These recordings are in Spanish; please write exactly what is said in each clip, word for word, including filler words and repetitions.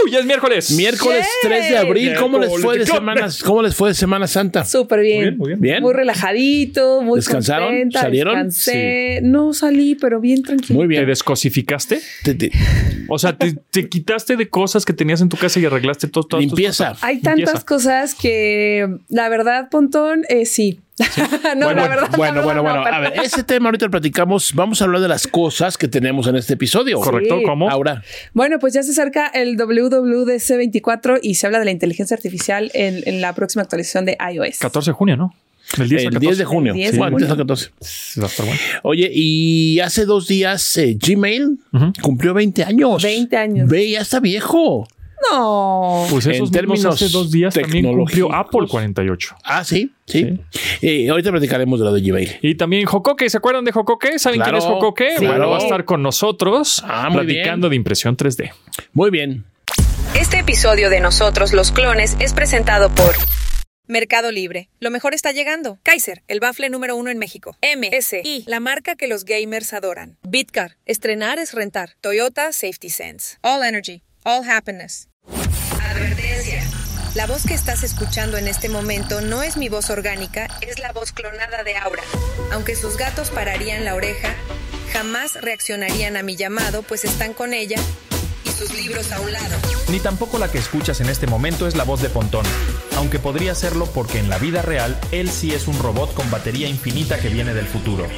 Ya es miércoles. Miércoles Yay. tres de abril. ¿Cómo les fue de Miércoles. Semana, ¿Cómo les fue de Semana Santa? Súper bien. Muy bien, muy bien. Bien. Muy relajadito, muy ¿Descansaron? contenta. ¿Salieron? Descansé. No salí, pero bien tranquilo. Muy ¿Te bien. descosificaste? Te- te- O sea, te, te quitaste de cosas que tenías en tu casa y arreglaste todo. todo Limpieza. Hay tantas Limpieza. cosas que la verdad, Pontón, eh, sí. no, bueno, la verdad. bueno, la bueno, verdad, bueno. no, A ver, ese tema ahorita lo platicamos. Vamos a hablar de las cosas que tenemos en este episodio. ¿Correcto? Sí. ¿Cómo? Ahora, Bueno, pues ya se acerca el W W D C veinticuatro y se habla de la inteligencia artificial en, en la próxima actualización de iOS. catorce de junio, ¿no? Del diez al el catorce. diez de junio. El diez de Bueno, junio. diez al catorce. Va a estar bueno. Oye, y hace dos días eh, Gmail Ujú. cumplió veinte años. veinte años. Ve, ya está viejo. No. Pues En esos mismos términos hace dos días también cumplió tecnológicos. Apple cuarenta y ocho. Ah, sí, sí. Eh, ahorita platicaremos de lo de Gmail. Y también Jocoque, ¿se acuerdan de Jocoque? ¿Saben Claro, quién es Jocoque? sí. Bueno, va a estar con nosotros Ah, muy platicando bien. de impresión tres D. Muy bien. Este episodio de Nosotros los Clones es presentado por Mercado Libre. Lo mejor está llegando. Kaiser, el bafle número uno en México. M S I, la marca que los gamers adoran. Bitcar, estrenar es rentar. Toyota Safety Sense. All Energy, All Happiness. Advertencia. La voz que estás escuchando en este momento no es mi voz orgánica, es la voz clonada de Aura. Aunque sus gatos pararían la oreja, jamás reaccionarían a mi llamado, pues están con ella y sus libros a un lado. Ni tampoco la que escuchas en este momento es la voz de Pontón, aunque podría serlo porque en la vida real él sí es un robot con batería infinita que viene del futuro.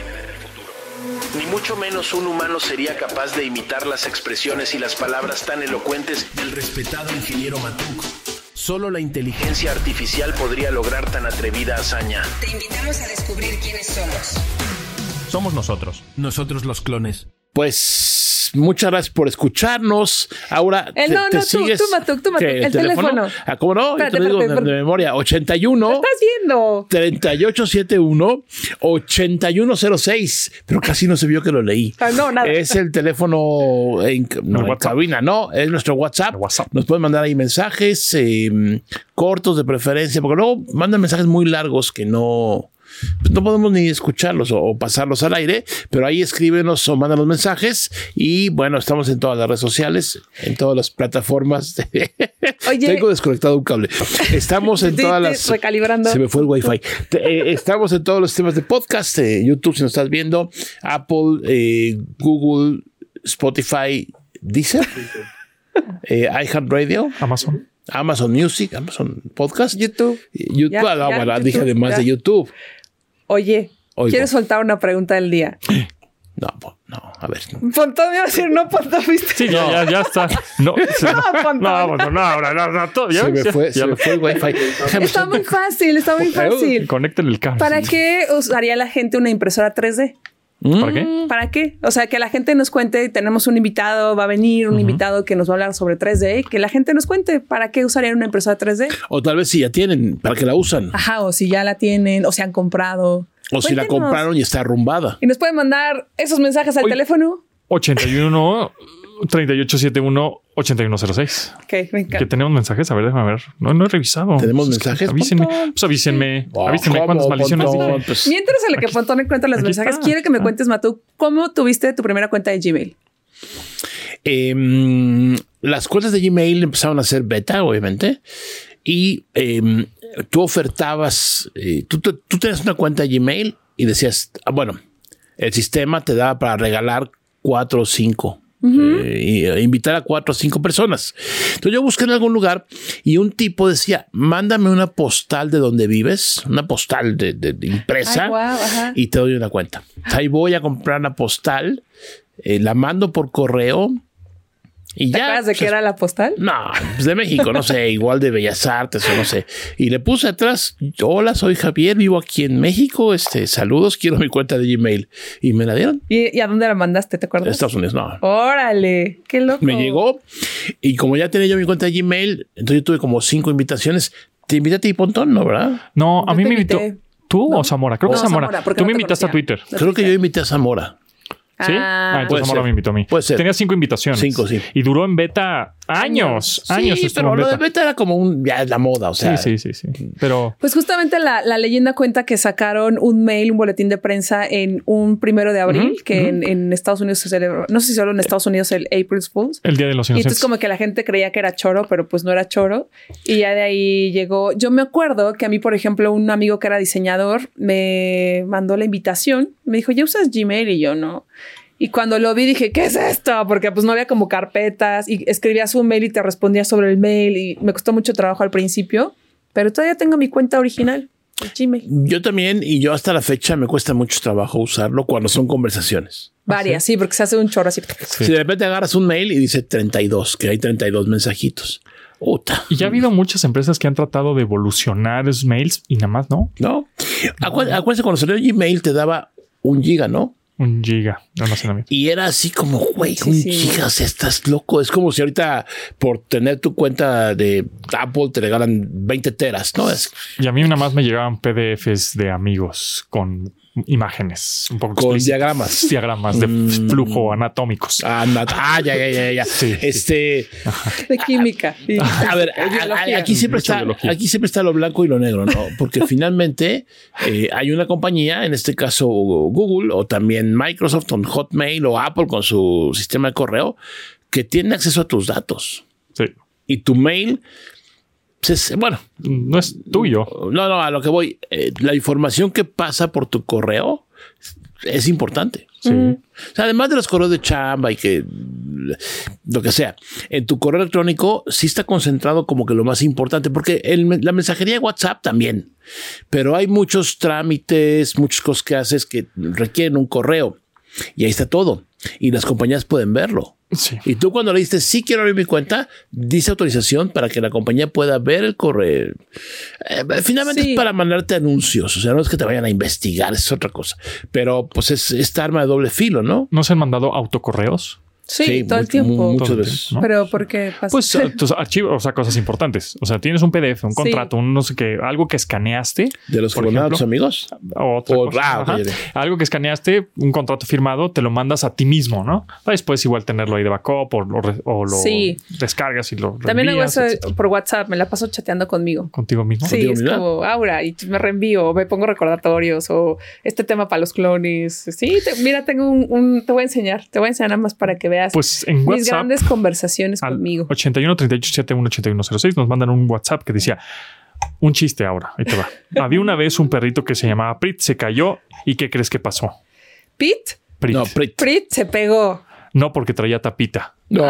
Ni mucho menos un humano sería capaz de imitar las expresiones y las palabras tan elocuentes del respetado ingeniero Matuk. Solo la inteligencia artificial podría lograr tan atrevida hazaña. Te invitamos a descubrir quiénes somos. Somos nosotros. Nosotros los clones. Pues muchas gracias por escucharnos. Ahora, Eh, te, no, te no, tú, sigues. tú, Matuk, tú, Matuk, ¿Qué, el teléfono. Ah, ¿cómo no? Espérate, Yo te lo digo espérate, de, de memoria. ochenta y ¿Lo uno estás viendo? treinta y ocho setenta y uno ochenta y uno cero seis, pero casi no se vio que lo leí. Ah, no, nada. Es el teléfono en, no, en WhatsApp. cabina, no, es nuestro WhatsApp. El WhatsApp. Nos pueden mandar ahí mensajes eh, cortos de preferencia, porque luego mandan mensajes muy largos que no, pues no podemos ni escucharlos o, o pasarlos al aire, pero ahí escríbenos o mandan los mensajes y bueno, estamos en todas las redes sociales, en todas las plataformas. Oye. Tengo desconectado un cable. Estamos en Sí, todas sí, las... recalibrando. Se me fue el Wi-Fi. Te- eh, estamos en todos los temas de podcast, eh, YouTube si nos estás viendo, Apple, eh, Google, Spotify, Deezer, eh, iHeartRadio, Amazon. Amazon Music, Amazon Podcast, YouTube. YouTube. Ya, ah, no, ya, bueno, YouTube, dije además ya. de YouTube. Oye, Oigo. quiero soltar una pregunta del día. No, po- no, a ver. Pontón, me iba a decir, no, Pontón, ¿viste? Sí, ya, ya, ya está. No, se- No, no, Pontón. no, no, no, ahora, no, no, todo, ya, Se me ya, fue, ya se lo- me fue el Wi-Fi. Déjame Está soltar- muy fácil, está muy fácil. Conéctenle el cable. ¿Para qué usaría la gente una impresora tres D? ¿Para qué? ¿Para qué? O sea, que la gente nos cuente, tenemos un invitado, va a venir un invitado que nos va a hablar sobre tres D, que la gente nos cuente, ¿para qué usarían una impresora tres D? O tal vez si ya tienen, para que la usan. Ajá, o si ya la tienen, o se han comprado. O si la Cuéntenos. compraron y está arrumbada. Y nos pueden mandar esos mensajes al Oye. teléfono. ochenta y uno, treinta y ocho setenta y uno, ochenta y uno cero seis. Ok, me Que encanta. tenemos mensajes. A ver, déjame ver. No, no he revisado. ¿Tenemos Pues, mensajes, Avísenme. Pontón? Pues avísenme. Oh, avísenme ¿cómo, cuántas maldiciones Pontón? dije. Pues, Mientras en lo que Aquí- Pontón encuentra los aquí mensajes, está. quiero que me Ah. cuentes, Matu, ¿cómo tuviste tu primera cuenta de Gmail? Eh, las cuentas de Gmail empezaron a ser beta, obviamente, y eh, tú ofertabas, eh, tú, tú, tú tenías una cuenta de Gmail y decías, ah, bueno, el sistema te da para regalar cuatro o cinco. eh, y, eh, invitar a cuatro o cinco personas. Entonces yo busqué en algún lugar y un tipo decía, mándame una postal de donde vives, una postal de, de- de impresa, Ay, guau, ajá. y te doy una cuenta. O sea, ahí voy a comprar una postal, eh, la mando por correo y ¿Te ya. acuerdas de qué pues, era la postal? No, pues de México, no sé, igual de Bellas Artes o no sé. Y le puse atrás, hola, soy Javier, vivo aquí en México, este, saludos, quiero mi cuenta de Gmail. Y me la dieron. ¿Y, y a dónde la mandaste? ¿Te En acuerdas? Estados Unidos, no. Órale, qué loco. Me llegó y como ya tenía yo mi cuenta de Gmail, entonces yo tuve como cinco invitaciones. Te invité a ti, Pontón, ¿no, verdad? No, a Yo mí te me invitó. invité. ¿Tú No. o Zamora? Creo que No, Zamora. Zamora, porque Tú no me te invitaste a conocía. Twitter. No Creo que te yo invité a Zamora. ¿Sí? Ah. Ah, entonces Puede Amora ser. me invitó a mí. Puede ser. Tenía cinco invitaciones. Cinco, sí. Y duró en beta años. Años Sí, estuvo pero en lo beta. de beta era como un... Ya es la moda, o sea... Sí, sí, sí, sí. Pero... Pues justamente la, la leyenda cuenta que sacaron un mail, un boletín de prensa en un primero de abril, Ujú, que ujú. en, en Estados Unidos se celebró, no sé si solo en Estados Unidos el April Fools. El Día de los Y Inocentes. entonces como que la gente creía que era choro, pero pues no era choro. Y ya de ahí llegó. Yo me acuerdo que a mí, por ejemplo, un amigo que era diseñador me mandó la invitación. Me dijo, ¿ya usas Gmail? Y yo no. Y cuando lo vi dije, ¿qué es esto? Porque pues no había como carpetas y escribías un mail y te respondía sobre el mail y me costó mucho trabajo al principio, pero todavía tengo mi cuenta original, el Gmail. Yo también, y yo hasta la fecha me cuesta mucho trabajo usarlo cuando son conversaciones. Varias, sí, porque se hace un chorro así. Sí. Si de repente agarras un mail y dice treinta y dos, que hay treinta y dos mensajitos. Uta. Y ya ha habido muchas empresas que han tratado de evolucionar esos mails y nada más, ¿no? ¿No? Acu- Acuérdense, cuando salió Gmail te daba un giga, ¿no? Un giga de almacenamiento. Y era así como, güey, Sí, un sí. giga, o sea, estás loco. Es como si ahorita por tener tu cuenta de Apple te regalan veinte teras, ¿no? Es Y a mí nada más me llegaban P D Fs de amigos con imágenes un poco Con explícitas. diagramas. Diagramas de Mm. flujo anatómicos. Ah, na- ah, ya, ya, ya, ya. Sí, sí. este, De química. Sí. a ver, Es a- a- biología. aquí siempre Mucha está, biología. aquí siempre está lo blanco y lo negro, ¿no? Porque finalmente eh, hay una compañía, en este caso Google, o también Microsoft con Hotmail o Apple con su sistema de correo, que tiene acceso a tus datos. Sí. Y tu mail, pues, es, bueno, No es tuyo. no, no, a lo que voy, eh, la información que pasa por tu correo es importante. Sí. O sea, además de los correos de chamba y que lo que sea, en tu correo electrónico sí está concentrado como que lo más importante, porque el- la mensajería de WhatsApp también, pero hay muchos trámites, muchas cosas que haces que requieren un correo y ahí está todo y las compañías pueden verlo. Sí. Y tú cuando le dices sí quiero abrir mi cuenta, dice autorización para que la compañía pueda ver el correo. Eh, finalmente Sí. es para mandarte anuncios, o sea, no es que te vayan a investigar, es otra cosa. Pero pues es esta arma de doble filo, ¿no? ¿No se han mandado autocorreos? Sí, todo el mu- tiempo. mu- muchas Todo el veces. tiempo, ¿no? Pero ¿por qué pasa? Pues uh, tus archivos, o sea, cosas importantes. O sea, tienes un P D F, un Sí. contrato, un no sé qué, algo que escaneaste. De los que por mandaban a tus ejemplo. amigos. Otra O- cosa. ah, ok, Ajá. ok. Algo que escaneaste, un contrato firmado, te lo mandas a ti mismo, ¿no? Para después igual tenerlo ahí de backup o, lo re- o lo Sí. descargas y lo También hago reenvías, eso etcétera. por WhatsApp, me la paso chateando conmigo. Contigo mismo. Sí, ¿Contigo es misma? como Aura y me reenvío, o me pongo recordatorios o este tema para los clones. Sí, te- mira, tengo un, un- te voy a enseñar, te voy a enseñar nada más para que veas Pues en mis WhatsApp grandes conversaciones al conmigo. ochenta y uno treinta y ocho setenta y uno ochenta y uno cero seis nos mandan un WhatsApp que decía un chiste ahora. Ahí te va. Había una vez un perrito que se llamaba Prit, se cayó y ¿qué crees que pasó? Pete, Prit. No, No, Prit. Prit se pegó. porque traía tapita. No.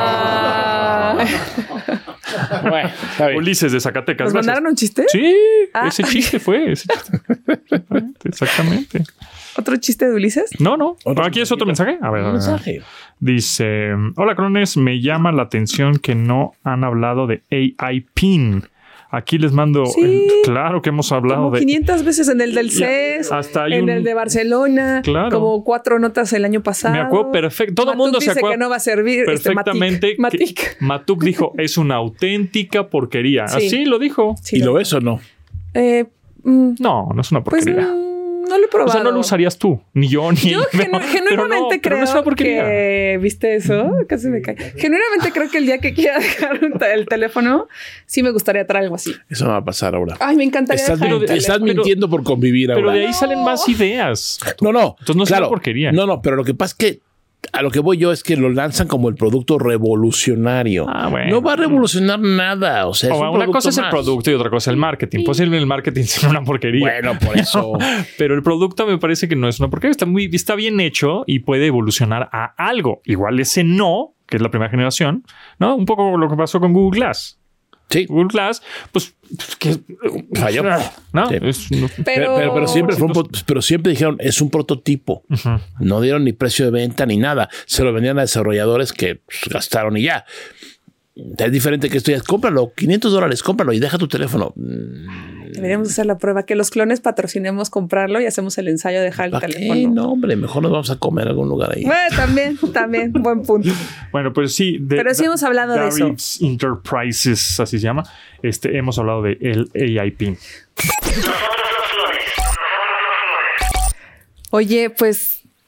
Ah. Bueno, está bien. Ulises de Zacatecas. ¿Nos gracias. mandaron un chiste? Sí, Ah. ese chiste fue. Ese chiste. Exactamente, exactamente. ¿Otro chiste de Ulises? No, no. Otro Aquí es otro mensaje. A ver, a Un ver. mensaje. Dice: Hola, clones. Me llama la atención que no han hablado de A I Pin. Aquí les mando. Sí. el- claro que hemos hablado Como de. quinientas veces en el del C E S, hasta hay en un- el de Barcelona, Claro. como cuatro notas el año pasado. Me acuerdo perfecto. Todo el Matuk mundo se dice acuerda que no va a servir. este, perfectamente. Matic. que Matic. Matuk dijo: es una auténtica porquería. Sí. Así lo dijo. Sí, ¿Y lo ves o no? Eh, mm, No, no es una pues porquería. mm, no lo he probado. o sea, no lo usarías tú, ni yo, ni Yo él, genu- pero- genuinamente pero no, creo pero no es una porquería. que viste eso, casi me cae. Genuinamente creo que el día que quiera dejar un te- el teléfono, sí me gustaría traer algo así. Eso no va a pasar ahora. Ay, me encantaría. Estás, dejar Pero el de- min- estás teléfono. mintiendo por convivir Pero ahora. de ahí salen más ideas. No, no. Entonces no es una porquería. No, no, pero lo que pasa es que a lo que voy yo es que lo lanzan como el producto revolucionario. Ah, bueno. No va a revolucionar nada. O sea, es O un una producto cosa es el más. producto y otra cosa el marketing. Posible el marketing sea una porquería. Bueno, por eso. Pero el producto me parece que no es una porquería. Está muy, está bien hecho y puede evolucionar a algo. Igual ese no, que es la primera generación, ¿no? Un poco lo que pasó con Google Glass. Sí. Google Glass, pues, pues, que Falló. ¿no? Sí. Es- no- Pero, Pero, pero, pero siempre fue un pro- pero siempre dijeron es un prototipo. Ujú. No dieron ni precio de venta ni nada. Se lo vendían a desarrolladores que pues, gastaron y ya. Es diferente que esto ya es, cómpralo, quinientos dólares, cómpralo y deja tu teléfono. Deberíamos hacer la prueba, que los clones patrocinemos comprarlo y hacemos el ensayo de dejar el ¿Para qué? teléfono. No, hombre, mejor nos vamos a comer a algún lugar ahí. Bueno, también, también, buen punto. Bueno, pues sí. de- Pero sí hemos hablado de eso. Darib's Enterprises, así se llama. Este, hemos hablado de el A I Pin. Oye, pues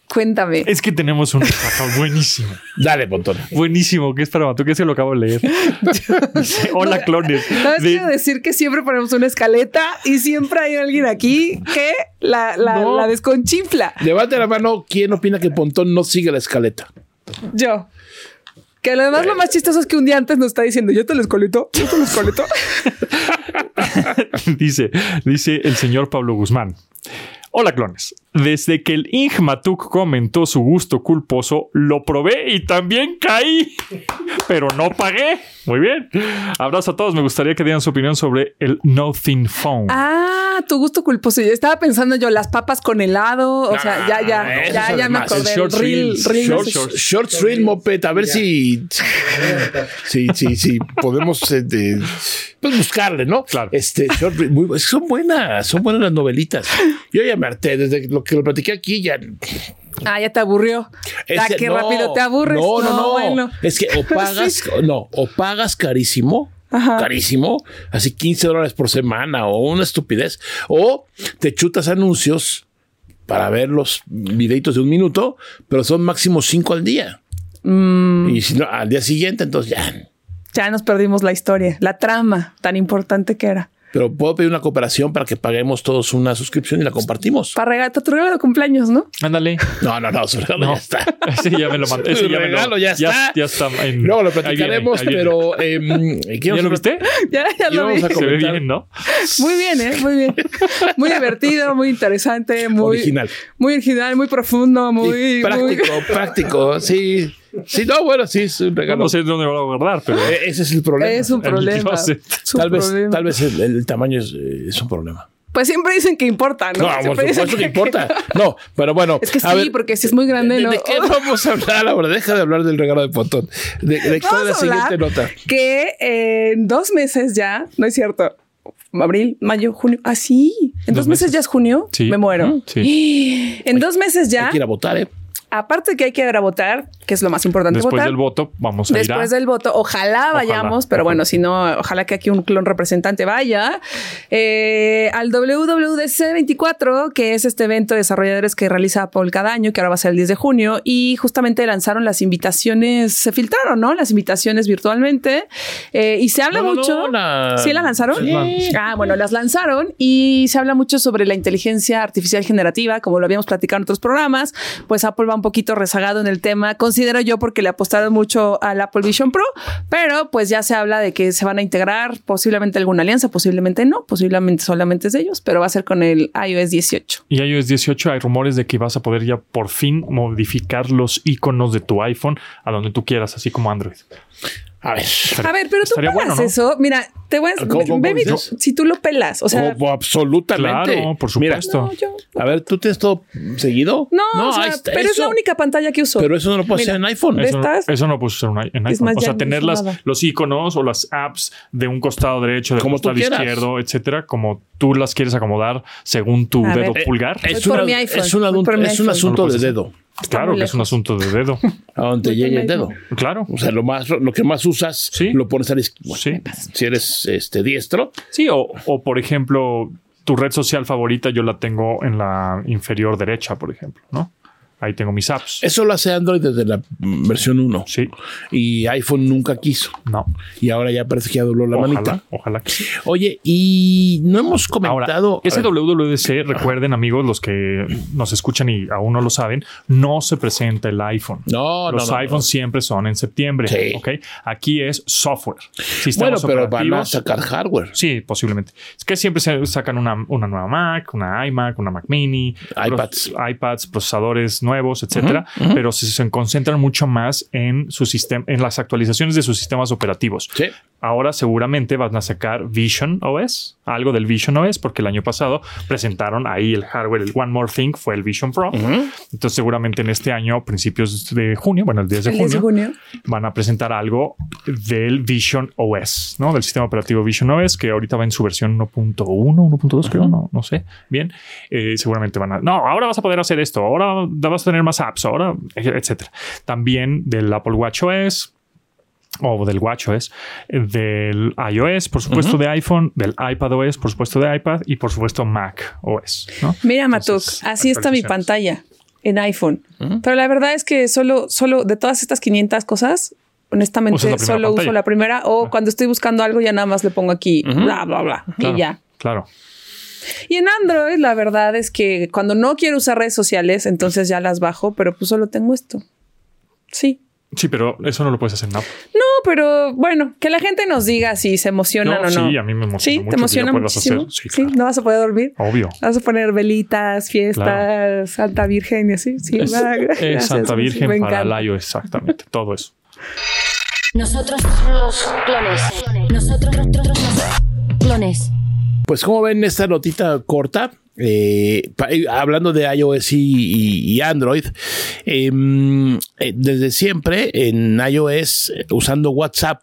Cuéntame. Es que tenemos un mensaje buenísimo. Dale, Pontón. Buenísimo, que es para Matú, que se lo acabo de leer. Dice, hola, clones. No, es De- quiero decir que siempre ponemos una escaleta y siempre hay alguien aquí que la, la, No. la desconchifla. Levante la mano. ¿Quién opina que Pontón no sigue la escaleta? Yo. Que además lo más chistoso es que un día antes nos está diciendo, yo te lo escoleto, yo te lo escoleto. dice, dice el señor Pablo Guzmán. Hola, clones. Desde que el Ing Matuk comentó su gusto culposo, lo probé y también caí, pero no pagué. Muy bien. Abrazo a todos. Me gustaría que dieran su opinión sobre el Nothing Phone. Ah, tu gusto culposo. Yo estaba pensando yo, las papas con helado. O No, sea, no, ya, no, ya, eso ya, es ya me además, acordé. el short El reel, reels, reel short, ese- short. Shorts Reel Moped, a ver si, si, si, si podemos eh, de- pues buscarle, ¿no? Claro. Este, short reel, muy, bu- son buenas, son buenas las novelitas. Yo ya me harté, desde lo que lo platiqué aquí, ya. Ah, ya te aburrió. Ah, Ese- qué no, rápido te aburres. No, no, no. bueno. Es que o pagas, no, o pagas carísimo. Ajá. Carísimo, así quince dólares por semana o una estupidez, o te chutas anuncios para ver los videitos de un minuto, pero son máximo cinco al día. Mm. Y si no, al día siguiente, entonces ya. Ya nos perdimos la historia, la trama tan importante que era. Pero puedo pedir una cooperación para que paguemos todos una suscripción y la compartimos. Para regalar tu regalo de cumpleaños, ¿no? Ándale. No, no, no, su regalo No. ya está. Ese ya me lo mandó. Ese Su ya me lo regalo ya está. Ya, está en- Luego lo ahí viene, platicaremos, ahí viene. pero eh, ¿qué ¿Ya vamos lo a- viste? Ya, ya Y lo vi. vamos a Se ve comentar. bien, ¿no? Muy bien, ¿eh? Muy bien. Muy divertido, muy interesante, muy Original. Muy original, muy profundo, muy... Sí, práctico, práctico, sí. Sí, no, bueno, sí, es un regalo. No sé dónde lo voy a guardar, pero Eh, Ese es el problema. Es un El problema. closet. Es un Tal vez, problema. tal vez el, el tamaño es, eh, es un problema. Pues siempre dicen que importa, ¿no? No, por Siempre dicen supuesto que importa. No, pero bueno. Es que a sí, ver, porque si es muy grande, ¿de, ¿no? de qué vamos a hablar ahora? Deja de hablar del regalo de Pontón. ¿De, de cuál es la Vamos a hablar siguiente nota? que en dos meses ya, no es cierto, abril, mayo, junio, ah, sí, en dos, Dos meses. meses. ya es junio, Sí. me muero. Sí. En dos meses ya, Hay que ir a votar, ¿eh? aparte de que hay que ir a votar, que es lo más importante, después votar. del voto vamos a ir a... Después del voto, ojalá vayamos, Ojalá, pero ojalá. bueno, si no, ojalá que aquí un clon representante vaya eh, al W W D C veinticuatro, que es este evento de desarrolladores que realiza Apple cada año, que ahora va a ser el diez de junio, y justamente lanzaron las invitaciones, se filtraron, ¿no? Las invitaciones virtualmente, eh, y se habla No, no, mucho. no, la- ¿Sí la lanzaron? Sí. Ah, bueno, las lanzaron y se habla mucho sobre la inteligencia artificial generativa, como lo habíamos platicado en otros programas, pues Apple va un poquito rezagado en el tema, considero yo, porque le apostaron mucho al Apple Vision Pro, pero pues ya se habla de que se van a integrar posiblemente alguna alianza, posiblemente no, posiblemente solamente es de ellos, pero va a ser con el iOS dieciocho. Y iOS dieciocho hay rumores de que vas a poder ya por fin modificar los iconos de tu iPhone a donde tú quieras, así como Android. A ver. A ver, pero tú Estaría pelas bueno, ¿no? eso. Mira, te voy a ¿Cómo, cómo baby, dices? si tú lo pelas, o sea, Oh, absolutamente. Claro, por Mira, supuesto. no, yo- a ver, ¿tú tienes todo seguido? no, o sea, ahí está, pero es eso- la única pantalla que uso. Pero eso no lo puedes Mira, hacer en iPhone. ¿ves? Eso, no- estas- eso no lo puedes usar en i- en Es iPhone. más, O ya sea, no tener uso las, nada. los iconos o las apps de un costado derecho, de un Como tú costado quieras. izquierdo, etcétera, como tú las quieres acomodar según tu A dedo ver. pulgar. Voy Es, por una- mi iPhone, es, un voy adun- por mi es un iPhone. asunto No lo de puedes dedo. Está Claro muy que es un lejos. asunto de dedo. A donde Voy por llegue mi el dedo. iPhone. Claro. O sea, lo más, lo que más usas, Sí. lo pones a la izquierda. Sí. Si eres este diestro, Sí, o, o por ejemplo, tu red social favorita yo la tengo en la inferior derecha, por ejemplo, ¿no? Ahí tengo mis apps. eso lo hace Android desde la mm, versión uno. Sí, Y iPhone nunca quiso. no. Y ahora ya parece que ya dobló la Ojalá, manita. ojalá que sí. Oye, y no hemos comentado. Ahora, ese a ver, W W D C, recuerden amigos, los que nos escuchan y aún no lo saben, no se presenta el iPhone. No, Los no, no, iPhones no. siempre son en septiembre. Sí. ¿Ok? Aquí es software. Bueno, Sistemas pero van a operativos. sacar hardware. Sí, posiblemente. Es que siempre se sacan una, una nueva Mac, una iMac, una Mac Mini, iPads. pros- iPads, procesadores nuevos, etcétera, pero se, se concentran mucho más en su sistema, en las actualizaciones de sus sistemas operativos. Sí. Ahora seguramente van a sacar Vision O S, algo del Vision O S, porque el año pasado presentaron ahí el hardware, el One More Thing fue el Vision Pro. Entonces seguramente en este año, principios de junio, bueno, el diez de El diez de junio, junio. van a presentar algo del Vision O S, ¿no? Del sistema operativo Vision O S, que ahorita va en su versión uno punto uno, uno punto dos, creo, no, no sé. Bien, eh, seguramente van a... No, ahora vas a poder hacer esto, ahora vas a tener más apps, ahora, etcétera. También del Apple Watch O S, o del WatchOS, del iOS, por supuesto, uh-huh. de iPhone, del iPadOS, por supuesto, de iPad y por supuesto Mac O S, ¿no? Mira, Matuk, Entonces, así está mi actualizaciones. pantalla. en iPhone. Ujú. Pero la verdad es que solo, solo de todas estas quinientas cosas, honestamente, Usas la primera solo pantalla. uso la primera o cuando estoy buscando algo ya nada más le pongo aquí, Ujú. bla, bla, bla, Claro, y ya. Claro. Y en Android, la verdad es que cuando no quiero usar redes sociales, entonces ya las bajo, pero pues solo tengo esto. Sí. Sí, pero eso no lo puedes hacer en Apple. No, pero bueno, que la gente nos diga si se emocionan No, o no. sí, a mí me emociona Sí, mucho te que emociona ya puedas muchísimo. hacer. Sí, Sí, claro. no vas a poder dormir. Obvio. Vas a poner velitas, fiestas, Claro. Santa Virgen y así. Sí, Es, va, es gracias, Santa me Virgen para encanta. el iOS, exactamente. Todo eso. Nosotros los clones. Nosotros los clones. Pues como ven esta notita corta, eh, pa- eh, hablando de iOS y, y- y Android, eh, eh, desde siempre en iOS, eh, usando WhatsApp,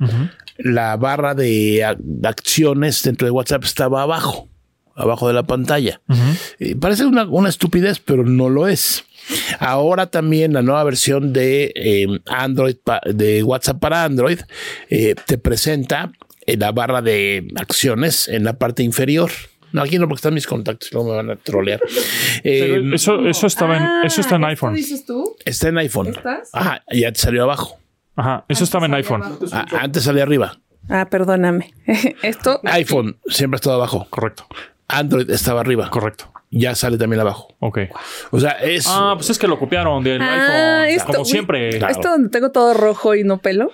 la barra de, a- de acciones dentro de WhatsApp estaba abajo, abajo de la pantalla. Eh, parece una, una estupidez, pero no lo es. Ahora también la nueva versión de eh, Android, pa- de WhatsApp para Android, eh, te presenta en la barra de acciones en la parte inferior. No, aquí no, porque están mis contactos, luego me van a trolear. Pero Eh, eso, eso, estaba en, eso está en Ah, iPhone. ¿esto dices tú? está en iPhone. ¿Estás? Ajá, ya te salió abajo. Ajá, eso estaba en salía iPhone. abajo. Ah, antes salía arriba. Ah, perdóname. Esto. iPhone siempre ha estado abajo. Correcto, Android estaba arriba. correcto. Ya sale también abajo. Ok. O sea, es... Ah, pues es que lo copiaron del Ah, iPhone. esto, Como siempre. Claro. Esto donde tengo todo rojo y no pelo.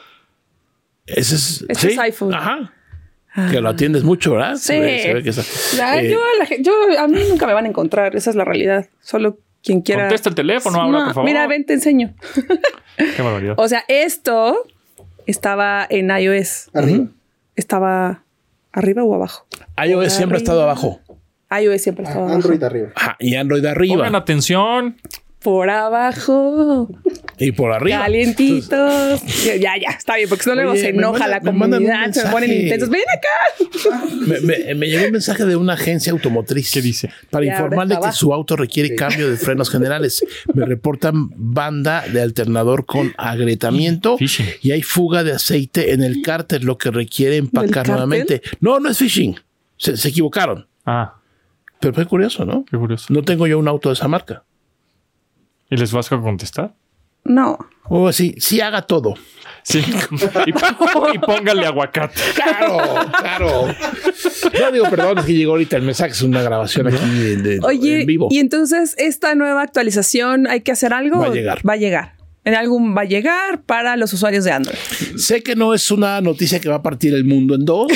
Ese es, Este es iPhone. Ajá. Que lo atiendes mucho, ¿verdad? Sí. Se ve- se ve que está- Ah, eh, yo, a la gen- yo, a mí nunca me van a encontrar. Esa es la realidad. Solo quien quiera. Contesta el teléfono, habla, por favor. Mira, ven, te enseño. Qué barbaridad. O sea, esto estaba en iOS. Arriba. Estaba arriba o abajo. iOS siempre ha estado Arriba. abajo. iOS siempre estaba abajo. Android arriba. Ajá, y Android arriba. Pongan atención. Por abajo. Y por arriba. Calientitos. Ya, ya, está bien, porque si no luego Oye, se me enoja mandan- la me mandan un comunidad, se me ponen mensaje. intensos. ¡Ven acá! Me, me- me llegó un mensaje de una agencia automotriz. ¿Qué dice? Para Y ahora informarle está que abajo. su auto requiere cambio de frenos generales. Me reportan banda de alternador con agrietamiento Phishing. y hay fuga de aceite en el cárter, lo que requiere empacar cárter? nuevamente. No, no es phishing. Se, se equivocaron. Ah, Pero fue curioso, ¿no? qué curioso. No tengo yo un auto de esa marca. ¿Y les vas a contestar? No. O así, sí haga todo. Sí. y, y póngale aguacate. Claro, claro. No digo, perdón, es que llegó ahorita el mensaje, es una grabación aquí de, de- Oye, en vivo. y entonces esta nueva actualización, ¿hay que hacer algo? Va a llegar. Va a llegar. En algún va a llegar para los usuarios de Android. Sé que no es una noticia que va a partir el mundo en dos.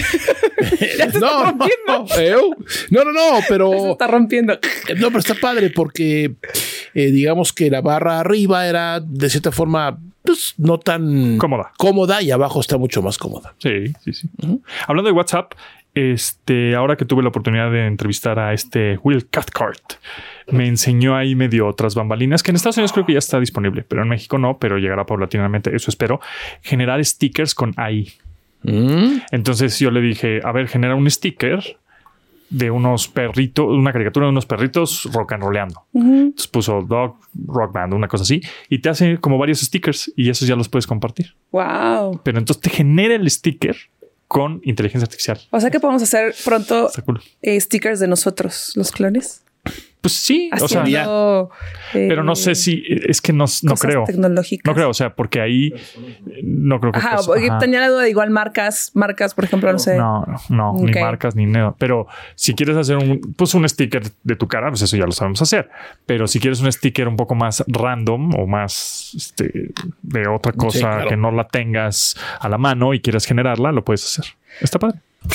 no, no, eh, no, no, no, Se pero está rompiendo. no, pero está padre porque eh, digamos que la barra arriba era de cierta forma pues, no tan Cómoda. cómoda y abajo está mucho más cómoda. Sí, sí, sí. Hablando de WhatsApp, este, ahora que tuve la oportunidad de entrevistar a este Will Cathcart, me enseñó ahí medio otras bambalinas, que en Estados Unidos creo que ya está disponible, pero en México no, pero llegará paulatinamente, eso espero, generar stickers con A I. Mm. Entonces yo le dije, a ver, genera un sticker de unos perritos, una caricatura de unos perritos rock and rollando. Entonces puso Dog Rock Band, una cosa así, y te hace como varios stickers y esos ya los puedes compartir. Wow. Pero entonces te genera el sticker con inteligencia artificial. O sea que podemos hacer pronto Está cool. eh, stickers de nosotros, los clones. Pues sí, o sea, Haciendo, eh, pero no sé si es que no, no cosas creo. tecnológicas. No creo, o sea, porque ahí eh, no creo que Ajá, pues, porque ajá. tenía la duda de igual marcas, marcas, por ejemplo, no sé. No, no, Ok. ni marcas ni nada. Pero si quieres hacer un, pues un sticker de tu cara, pues eso ya lo sabemos hacer. Pero si quieres un sticker un poco más random o más este, de otra cosa Sí, claro. que no la tengas a la mano y quieras generarla, lo puedes hacer. Está padre.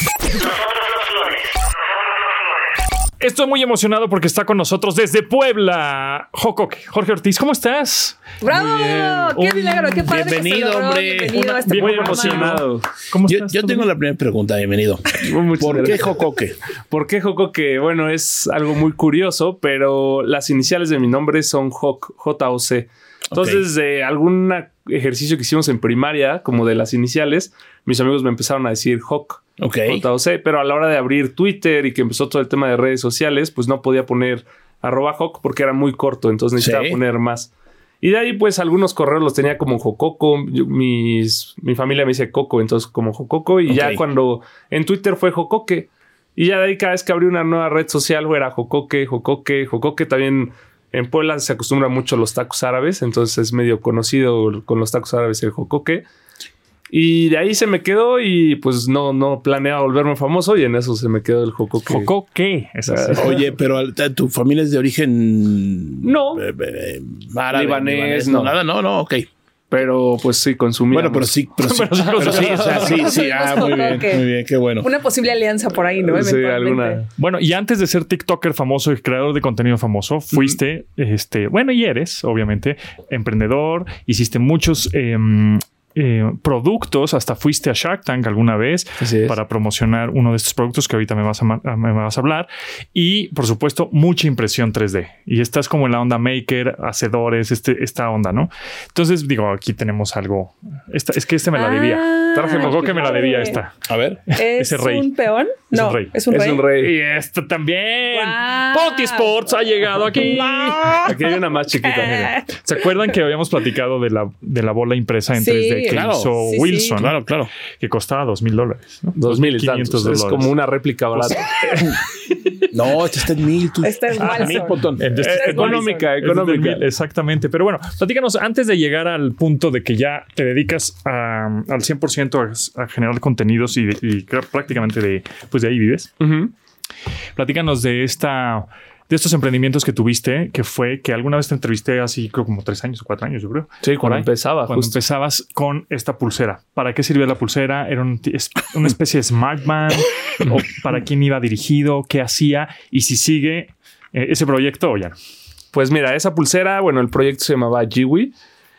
Estoy muy emocionado porque está con nosotros desde Puebla, Jocoque. Jorge Ortiz, ¿cómo estás? ¡Bravo! ¡Qué Un- milagro! ¡Qué padre! que se bienvenido, logró. hombre. Bienvenido Una- a este bien programa. emocionado. ¿Cómo Yo, estás? yo ¿Todo tengo bien? la primera pregunta, bienvenido. Muchas ¿Por qué gracias. Jocoque? ¿Por qué Jocoque? Bueno, es algo muy curioso, pero las iniciales de mi nombre son Joc, J O C. Entonces, de algún ejercicio que hicimos en primaria, como de las iniciales, mis amigos me empezaron a decir Joc, Ok. J O C, pero a la hora de abrir Twitter y que empezó todo el tema de redes sociales, pues no podía poner arroba Joc porque era muy corto, entonces necesitaba Sí. poner más. Y de ahí, pues, algunos correos los tenía como Jococo. Yo- mis, mi familia me dice Coco, entonces como Jococo. Y Ok. ya cuando en Twitter fue Jocoque. Y ya de ahí cada vez que abrí una nueva red social era Jocoque, Jocoque, Jocoque. También En Puebla se acostumbra mucho a los tacos árabes, entonces es medio conocido con los tacos árabes el jocoque. Y de ahí se me quedó y pues no, no planeaba volverme famoso y en eso se me quedó el jocoque. ¿Jocoque? Es así. Oye, pero tu familia es de origen... No. Eh, eh, árabe, libanés, libanés, no. no. Nada, no, no, ok. Pero pues sí, consumíamos. Bueno, pero sí, pero sí, pero sí, pero sí, o sea, sí, sí, ah, muy bien, muy bien, qué bueno. Una posible alianza por ahí, ¿no? Sí, Eventualmente. alguna. Bueno, y antes de ser TikToker famoso y creador de contenido famoso, fuiste, uh-huh. este, bueno, y eres, obviamente, emprendedor, hiciste muchos eh, eh, productos, hasta fuiste a Shark Tank alguna vez para promocionar uno de estos productos que ahorita me vas a, me vas a hablar. Y, por supuesto, mucha impresión tres D. Y estás como en la onda maker, hacedores, este, esta onda, ¿no? Entonces, digo, aquí tenemos algo. Esta, es que este me la debía. Ah, Traje poco que me la debía esta. A ver. ¿Es Ese rey. un peón? Es No, un rey. es un rey. Es un rey. Y esto también. Wow. Poti Sports ha llegado aquí. Aquí hay una más chiquita. Mira. ¿Se acuerdan que habíamos platicado de la, de la bola impresa en Sí, tres D que claro. hizo Sí, Wilson? sí. Claro, claro. Que costaba dos mil dólares. ¿no? Dos mil y tantos. dólares. Es como una réplica barata. No, este está en mil. Tú. Este es Ah, Wilson. mil, Pontón. Entonces, Eh, económica, es del económica. mil, exactamente. Pero bueno, platícanos, antes de llegar al punto de que ya te dedicas a, al cien por ciento a, a generar contenidos y, y prácticamente de, pues de ahí vives. Uh-huh. Platícanos de esta... de estos emprendimientos que tuviste, que fue que alguna vez te entrevisté así creo como tres años o cuatro años, yo creo. Sí, cuando ahí, empezaba. Cuando justo. empezabas con esta pulsera. ¿Para qué sirvió la pulsera? ¿Era un, es una especie de Smartband? ¿O para quién iba dirigido? ¿Qué hacía? Y si sigue eh, ese proyecto o ya no. Pues mira, esa pulsera, bueno, el proyecto se llamaba Jiwi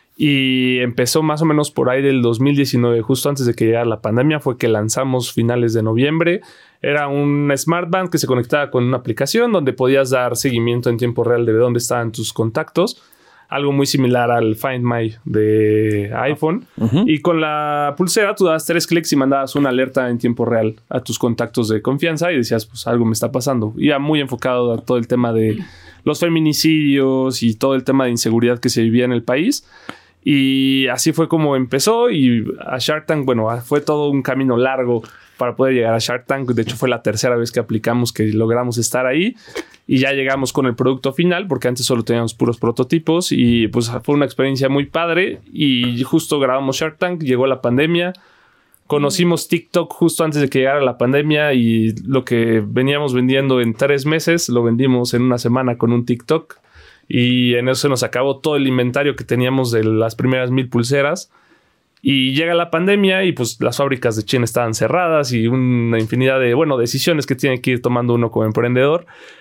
y empezó más o menos por ahí del dos mil diecinueve, justo antes de que llegara la pandemia, fue que lanzamos finales de noviembre. Era un smartband que se conectaba con una aplicación donde podías dar seguimiento en tiempo real de dónde estaban tus contactos. Algo muy similar al Find My de iPhone. Uh-huh. Y con la pulsera tú dabas tres clics y mandabas una alerta en tiempo real a tus contactos de confianza y decías, pues algo me está pasando. Iba muy enfocado a todo el tema de los feminicidios y todo el tema de inseguridad que se vivía en el país. Y así fue como empezó. Y a Shark Tank, bueno, fue todo un camino largo para poder llegar a Shark Tank. De hecho, fue la tercera vez que aplicamos que logramos estar ahí. Y ya llegamos con el producto final, porque antes solo teníamos puros prototipos. Y pues fue una experiencia muy padre. Y justo grabamos Shark Tank, llegó la pandemia. Conocimos TikTok justo antes de que llegara la pandemia. Y lo que veníamos vendiendo en tres meses, lo vendimos en una semana con un TikTok. Y en eso se nos acabó todo el inventario que teníamos de las primeras mil pulseras. Y llega la pandemia y pues las fábricas de China estaban cerradas y una infinidad de, bueno, decisiones que tiene que ir tomando uno como emprendedor.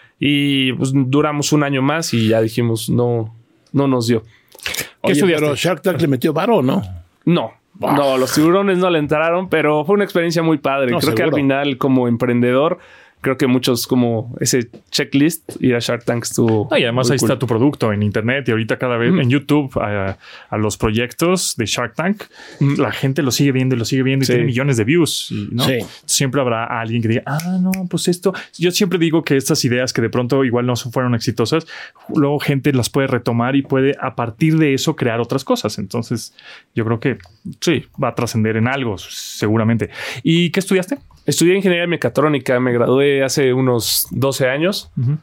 Y pues duramos un año más y ya dijimos, no, no nos dio. ¿Qué Oye, pero Shark Tank le metió varo o no? No. Bah. No, los tiburones no le entraron, pero fue una experiencia muy padre. No, Creo seguro. que al final, como emprendedor, creo que muchos como ese checklist, ir a Shark Tank estuvo... No, y además ahí cool. está tu producto en internet y ahorita cada vez mm. en YouTube a, a los proyectos de Shark Tank, mm. la gente lo sigue viendo y lo sigue viendo y sí. tiene millones de views. Y, ¿no? Sí. Siempre habrá alguien que diga, ah, no, pues esto... Yo siempre digo que estas ideas que de pronto igual no fueron exitosas, luego gente las puede retomar y puede a partir de eso crear otras cosas. Entonces yo creo que sí, va a trascender en algo seguramente. ¿Y qué estudiaste? Estudié ingeniería mecatrónica, me gradué hace unos doce años uh-huh.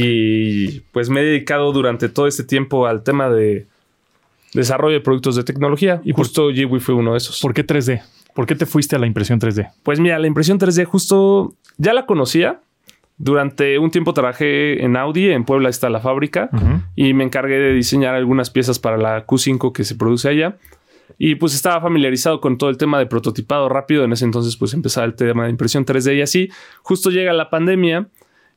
y pues me he dedicado durante todo este tiempo al tema de desarrollo de productos de tecnología y justo Jiwi fue uno de esos. ¿Por qué tres D? ¿Por qué te fuiste a la impresión tres D? Pues mira, la impresión tres D justo ya la conocía. Durante un tiempo trabajé en Audi, en Puebla está la fábrica uh-huh. y me encargué de diseñar algunas piezas para la Q cinco que se produce allá. Y pues estaba familiarizado con todo el tema de prototipado rápido. En ese entonces pues empezaba el tema de impresión tres D y así. Justo llega la pandemia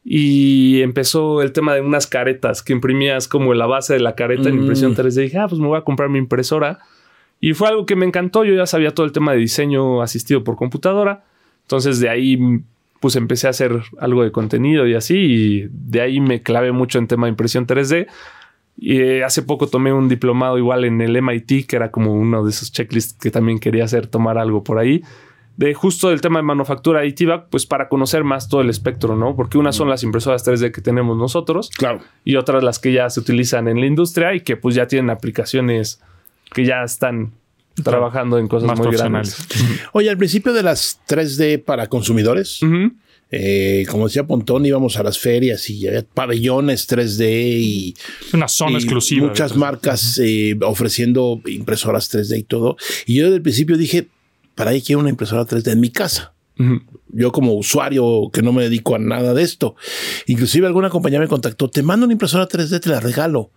y empezó el tema de unas caretas que imprimías como la base de la careta mm. en impresión tres D. Y dije, ah, pues me voy a comprar mi impresora. Y fue algo que me encantó. Yo ya sabía todo el tema de diseño asistido por computadora. Entonces de ahí pues empecé a hacer algo de contenido y así. Y de ahí me clavé mucho en tema de impresión tres D. Y eh, hace poco tomé un diplomado igual en el M I T, que era como uno de esos checklists que también quería hacer, tomar algo por ahí, de justo del tema de manufactura aditiva, pues para conocer más todo el espectro, ¿no? Porque unas son las impresoras tres D que tenemos nosotros. Claro. Y otras las que ya se utilizan en la industria y que pues ya tienen aplicaciones que ya están trabajando en cosas más muy grandes. Oye, al principio de las tres D para consumidores, uh-huh. Eh, como decía Pontón, íbamos a las ferias y había pabellones tres D y una zona y exclusiva. Muchas marcas uh-huh. eh, ofreciendo impresoras tres D y todo. Y yo desde el principio dije, para ahí quiero una impresora tres D en mi casa. Uh-huh. Yo como usuario que no me dedico a nada de esto. Inclusive alguna compañía me contactó, te mando una impresora tres D, te la regalo.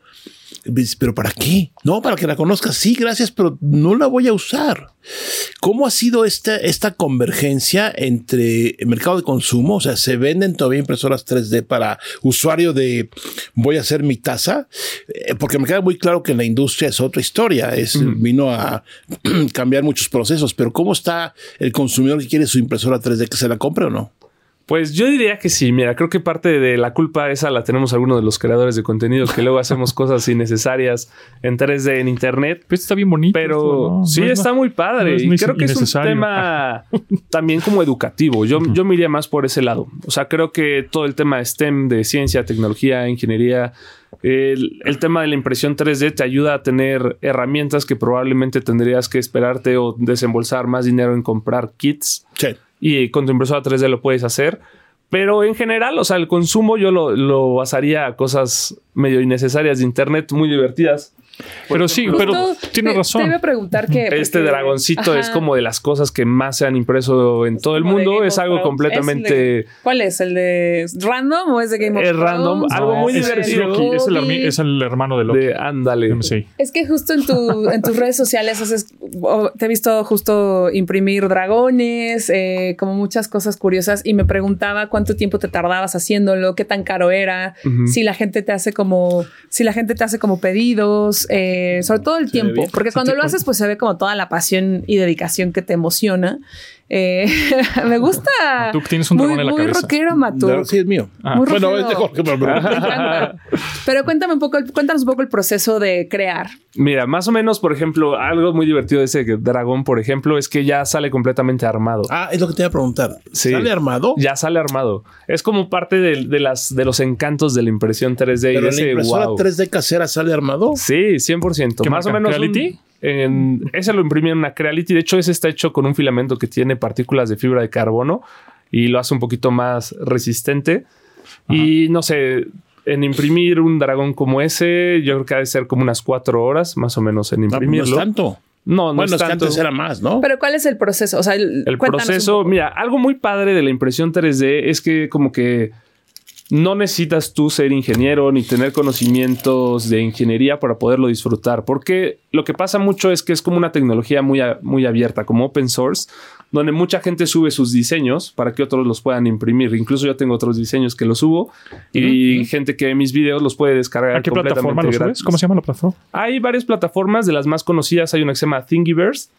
¿Pero para qué? No, para que la conozcas. Sí, gracias, pero no la voy a usar. ¿Cómo ha sido esta, esta convergencia entre el mercado de consumo? O sea, ¿se venden todavía impresoras tres D para usuario de voy a hacer mi taza? Eh, porque me queda muy claro que en la industria es otra historia. Es, mm. Vino a cambiar muchos procesos. Pero ¿cómo está el consumidor que quiere su impresora tres D? ¿Que se la compre o no? Pues yo diría que sí. Mira, creo que parte de la culpa esa la tenemos algunos de los creadores de contenido que luego hacemos cosas innecesarias en tres D en internet. Pues está bien bonito. Pero esto, ¿no? sí, no está más, muy padre. No y creo que es un tema también como educativo. Yo, uh-huh. yo me iría más por ese lado. O sea, creo que todo el tema de STEM, de ciencia, tecnología, ingeniería, el, el tema de la impresión tres D te ayuda a tener herramientas que probablemente tendrías que esperarte o desembolsar más dinero en comprar kits. Sí. Y con tu impresora tres D lo puedes hacer. Pero en general, o sea, el consumo yo lo, lo basaría a cosas medio innecesarias de internet, muy divertidas. Pero sí, pero tienes razón. Te iba a preguntar que... Este porque, dragoncito ajá. es como de las cosas que más se han impreso en es todo el mundo. Es algo completamente... Es de, ¿cuál es? ¿El de random o es de Game of es Thrones? random, algo muy es, divertido. Es, Loki, es, el, es el hermano de Loki. De, ándale. Sí. Es que justo en, tu, en tus redes sociales haces, te he visto justo imprimir dragones, eh, como muchas cosas curiosas, y me preguntaba cuánto tiempo te tardabas haciéndolo, qué tan caro era, uh-huh. si la gente te hace como, si la gente te hace como pedidos, eh, sobre todo el tiempo, porque cuando lo haces pues se ve como toda la pasión y dedicación que te emociona. Eh, me gusta. Matuk, tienes un dragón muy, en la muy cabeza. Rockero, Matuk. Sí, es mío. Ah. Muy bueno, rockero. es de Jorge, pero me encanta. Pero cuéntame un poco, cuéntanos un poco el proceso de crear. Mira, más o menos, por ejemplo, algo muy divertido de ese dragón, por ejemplo, es que ya sale completamente armado. Ah, es lo que te iba a preguntar. Sí. ¿Sale armado? Ya sale armado. Es como parte de, de, las, de los encantos de la impresión tres D. ¿Pero y de la ese, impresora wow. tres D casera sale armado? Sí, cien por ciento. Más o menos. ¿Creality? Un, en, ese lo imprimí en una Creality. De hecho, ese está hecho con un filamento que tiene partículas de fibra de carbono y lo hace un poquito más resistente. Ajá. Y no sé, en imprimir un dragón como ese, yo creo que ha de ser como unas cuatro horas más o menos en imprimirlo. No, no es tanto. No, no bueno, es es tanto. que antes era más, ¿no? Pero ¿cuál es el proceso? O sea, el, el proceso, mira, algo muy padre de la impresión tres D es que como que no necesitas tú ser ingeniero ni tener conocimientos de ingeniería para poderlo disfrutar, porque lo que pasa mucho es que es como una tecnología muy, a, muy abierta, como open source, donde mucha gente sube sus diseños para que otros los puedan imprimir. Incluso yo tengo otros diseños que los subo y uh-huh. gente que ve mis videos los puede descargar. ¿A qué plataforma los subes? ¿Cómo se llama la plataforma? Hay varias plataformas, de las más conocidas hay una que se llama Thingiverse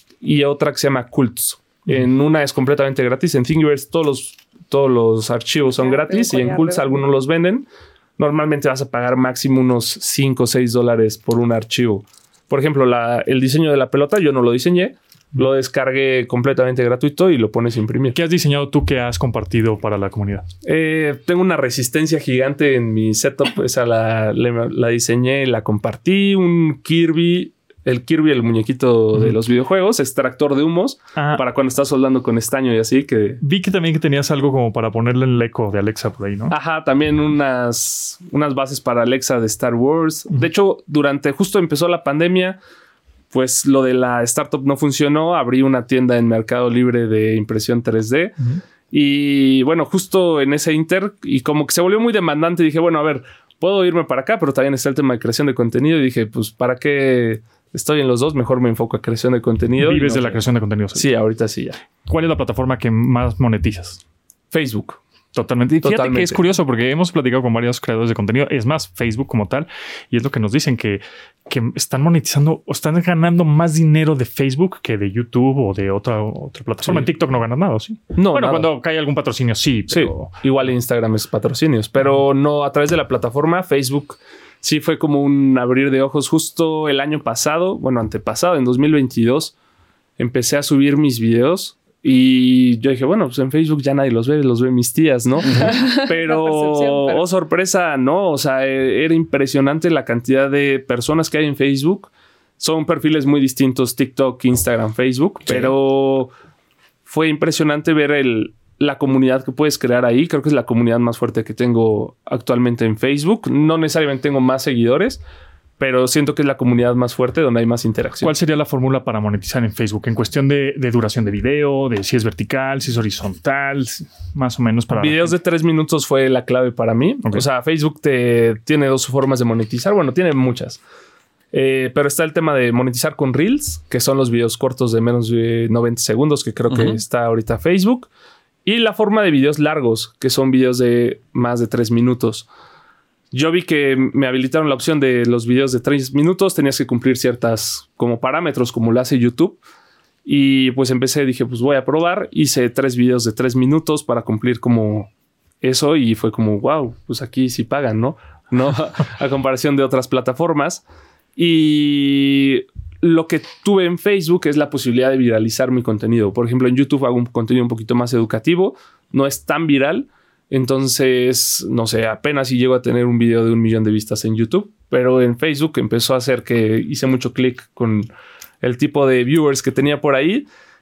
y otra que se llama Cults. Uh-huh. En una es completamente gratis, en Thingiverse todos los Todos los archivos son gratis y en Cults algunos los venden. Normalmente vas a pagar máximo unos cinco o seis dólares por un archivo. Por ejemplo, la, el diseño de la pelota yo no lo diseñé. Lo descargué completamente gratuito y lo pones a imprimir. ¿Qué has diseñado tú que has compartido para la comunidad? Eh, tengo una resistencia gigante en mi setup. Esa la, la, la diseñé, la compartí. Un Kirby... El Kirby, el muñequito uh-huh. de los videojuegos, extractor de humos ah. para cuando estás soldando con estaño y así. Que vi que también que tenías algo como para ponerle en el eco de Alexa por ahí, ¿no? Ajá, también unas, unas bases para Alexa de Star Wars. Uh-huh. De hecho, durante justo empezó la pandemia, pues lo de la startup no funcionó. Abrí una tienda en Mercado Libre de impresión tres D. Uh-huh. Y bueno, justo en ese inter, y como que se volvió muy demandante, dije, bueno, a ver, puedo irme para acá, pero también está el tema de creación de contenido. Y dije, pues, ¿para qué...? Estoy en los dos, mejor me enfoco a creación de contenido. ¿Vives no, de la creación de contenido? Sí, ahorita sí ya. ¿Cuál es la plataforma que más monetizas? Facebook. Totalmente. Y fíjate Totalmente. que es curioso porque hemos platicado con varios creadores de contenido. Es más, Facebook como tal. Y es lo que nos dicen que, que están monetizando o están ganando más dinero de Facebook que de YouTube o de otra, otra plataforma. Sí. En TikTok no ganas nada, ¿sí? No, bueno, nada. Cuando cae algún patrocinio, sí. Pero... sí. Igual Instagram es patrocinios. Pero no a través de la plataforma Facebook... Sí, fue como un abrir de ojos. Justo el año pasado, bueno, antepasado, en dos mil veintidós, empecé a subir mis videos y yo dije, bueno, pues en Facebook ya nadie los ve, los ven mis tías, ¿no? pero, pero, oh, sorpresa, no. O sea, era impresionante la cantidad de personas que hay en Facebook. Son perfiles muy distintos, TikTok, Instagram, Facebook, sí. Pero fue impresionante ver el... la comunidad que puedes crear ahí. Creo que es la comunidad más fuerte que tengo actualmente en Facebook. No necesariamente tengo más seguidores, pero siento que es la comunidad más fuerte donde hay más interacción. ¿Cuál sería la fórmula para monetizar en Facebook? En cuestión de, de duración de video, de si es vertical, si es horizontal, más o menos para... Videos de tres minutos fue la clave para mí. Okay. O sea, Facebook te tiene dos formas de monetizar. Bueno, tiene muchas. Eh, pero está el tema de monetizar con Reels, que son los videos cortos de menos de noventa segundos, que creo uh-huh. que está ahorita Facebook. Y la forma de videos largos, que son videos de más de tres minutos. Yo vi que me habilitaron la opción de los videos de tres minutos. Tenías que cumplir ciertas como parámetros, como lo hace YouTube. Y pues empecé, dije, pues voy a probar. Hice tres videos de tres minutos para cumplir como eso. Y fue como, wow, pues aquí sí pagan, ¿no? ¿No? A comparación de otras plataformas. Y lo que tuve en Facebook es la posibilidad de viralizar mi contenido. Por ejemplo, en YouTube hago un contenido un poquito más educativo. No es tan viral. Entonces, no sé, apenas si llego a tener un video de un millón de vistas en YouTube, pero en Facebook empezó a hacer que hice mucho clic con el tipo de viewers que tenía por ahí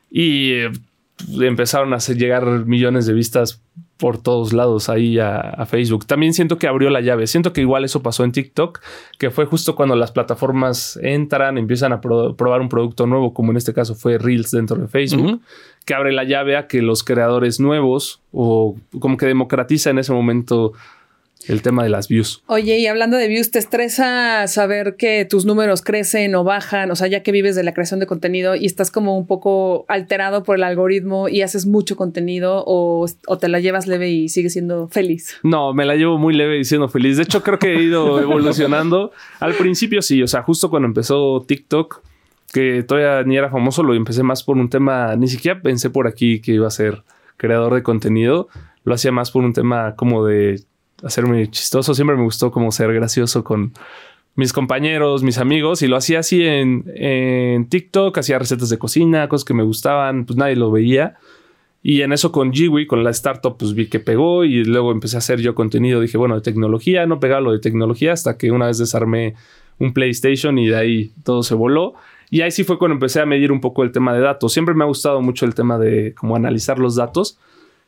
y eh, empezaron a hacer llegar millones de vistas por todos lados ahí a, a Facebook. También siento que abrió la llave. Siento que igual eso pasó en TikTok, que fue justo cuando las plataformas entran, empiezan a pro- probar un producto nuevo, como en este caso fue Reels dentro de Facebook, uh-huh. que abre la llave a que los creadores nuevos o como que democratiza en ese momento el tema de las views. Oye, y hablando de views, ¿te estresa saber que tus números crecen o bajan? O sea, ya que vives de la creación de contenido y estás como un poco alterado por el algoritmo y haces mucho contenido o, o te la llevas leve y sigues siendo feliz. No, me la llevo muy leve y siendo feliz. De hecho, creo que he ido evolucionando. Al principio sí, o sea, justo cuando empezó TikTok, que todavía ni era famoso, lo empecé más por un tema, ni siquiera pensé por aquí que iba a ser creador de contenido. Lo hacía más por un tema como de hacerme chistoso. Siempre me gustó como ser gracioso con mis compañeros, mis amigos, y lo hacía así en, en TikTok. Hacía recetas de cocina, cosas que me gustaban, pues nadie lo veía. Y en eso con Jiwi, con la startup, pues vi que pegó y luego empecé a hacer yo contenido. Dije, bueno, de tecnología, no pegaba lo de tecnología, hasta que una vez desarmé un PlayStation y de ahí todo se voló. Y ahí sí fue cuando empecé a medir un poco el tema de datos. Siempre me ha gustado mucho el tema de como analizar los datos.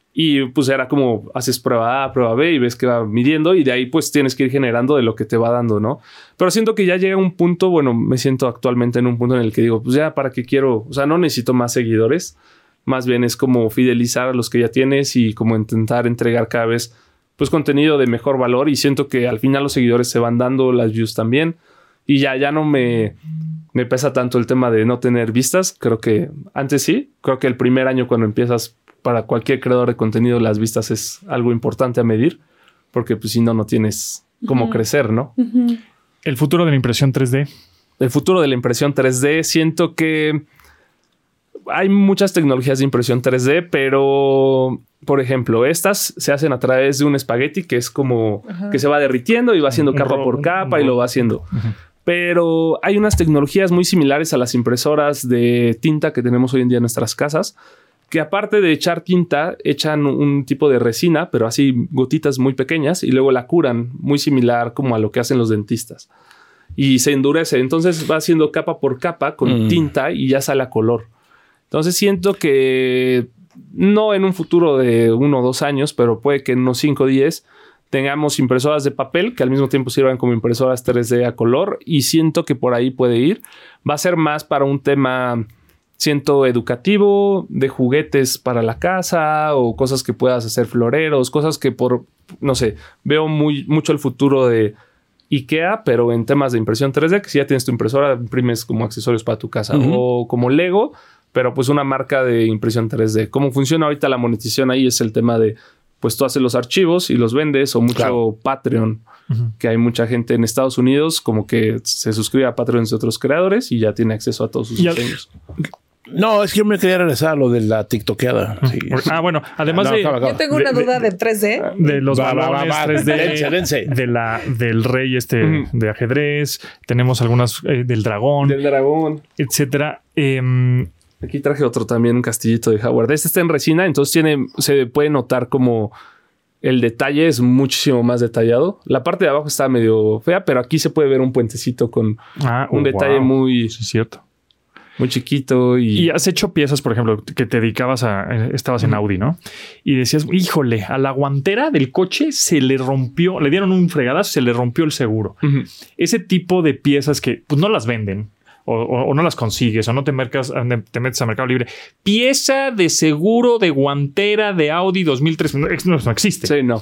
Y pues era como haces prueba A, prueba B y ves que va midiendo y de ahí pues tienes que ir generando de lo que te va dando, ¿no? Pero siento que ya llega un punto, bueno, me siento actualmente en un punto en el que digo, pues ya, ¿para qué quiero? O sea, no necesito más seguidores. Más bien es como fidelizar a los que ya tienes y como intentar entregar cada vez pues contenido de mejor valor. Y siento que al final los seguidores se van dando, las views también. Y ya, ya no me, me pesa tanto el tema de no tener vistas. Creo que antes sí. Creo que el primer año cuando empiezas, para cualquier creador de contenido, las vistas es algo importante a medir, porque pues si no, no tienes cómo uh-huh. crecer, ¿no? Uh-huh. El futuro de la impresión tres D. El futuro de la impresión tres D. Siento que hay muchas tecnologías de impresión tres D, pero, por ejemplo, estas se hacen a través de un espagueti que es como uh-huh. que se va derritiendo y va haciendo capa ro- por capa ro- y lo va haciendo. Uh-huh. Pero hay unas tecnologías muy similares a las impresoras de tinta que tenemos hoy en día en nuestras casas, que aparte de echar tinta, echan un tipo de resina, pero así gotitas muy pequeñas, y luego la curan, muy similar como a lo que hacen los dentistas. Y se endurece. Entonces va haciendo capa por capa con mm. tinta y ya sale a color. Entonces siento que no en un futuro de uno o dos años, pero puede que en unos cinco o diez tengamos impresoras de papel que al mismo tiempo sirvan como impresoras tres D a color, y siento que por ahí puede ir. Va a ser más para un tema, siento, educativo, de juguetes para la casa o cosas que puedas hacer, floreros, cosas que por, no sé, veo muy, mucho el futuro de IKEA, pero en temas de impresión tres D, que si ya tienes tu impresora, imprimes como accesorios para tu casa. Uh-huh. O como Lego, pero pues una marca de impresión tres D. ¿Cómo funciona ahorita la monetización ahí? Es el tema de, pues tú haces los archivos y los vendes, o mucho claro. Patreon, uh-huh. que hay mucha gente en Estados Unidos como que se suscribe a Patreon de otros creadores y ya tiene acceso a todos sus diseños. No, es que yo me quería regresar a lo de la tiktokeada. Sí. Ah, bueno, además no, de... acaba, acaba. Yo tengo una de, duda de, de tres D. De los va, balones va, va, va. tres D. Dense, dense. De la, del rey este Uh-huh. de ajedrez. Tenemos algunas eh, del dragón. Del dragón. Etcétera. Eh, Aquí traje otro también, un castillito de Howard. Este está en resina, entonces tiene, se puede notar como el detalle es muchísimo más detallado. La parte de abajo está medio fea, pero aquí se puede ver un puentecito con ah, un oh, detalle wow. muy... Sí, es cierto. Muy chiquito. Y... y has hecho piezas, por ejemplo, que te dedicabas a... Estabas en Audi, ¿no? Y decías, híjole, a la guantera del coche se le rompió, le dieron un fregadazo, se le rompió el seguro. Uh-huh. Ese tipo de piezas que pues no las venden. O, o, o no las consigues, o no te, mercas, te metes a Mercado Libre. Pieza de seguro de guantera de Audi dos mil tres. No, no, no existe. Sí, no.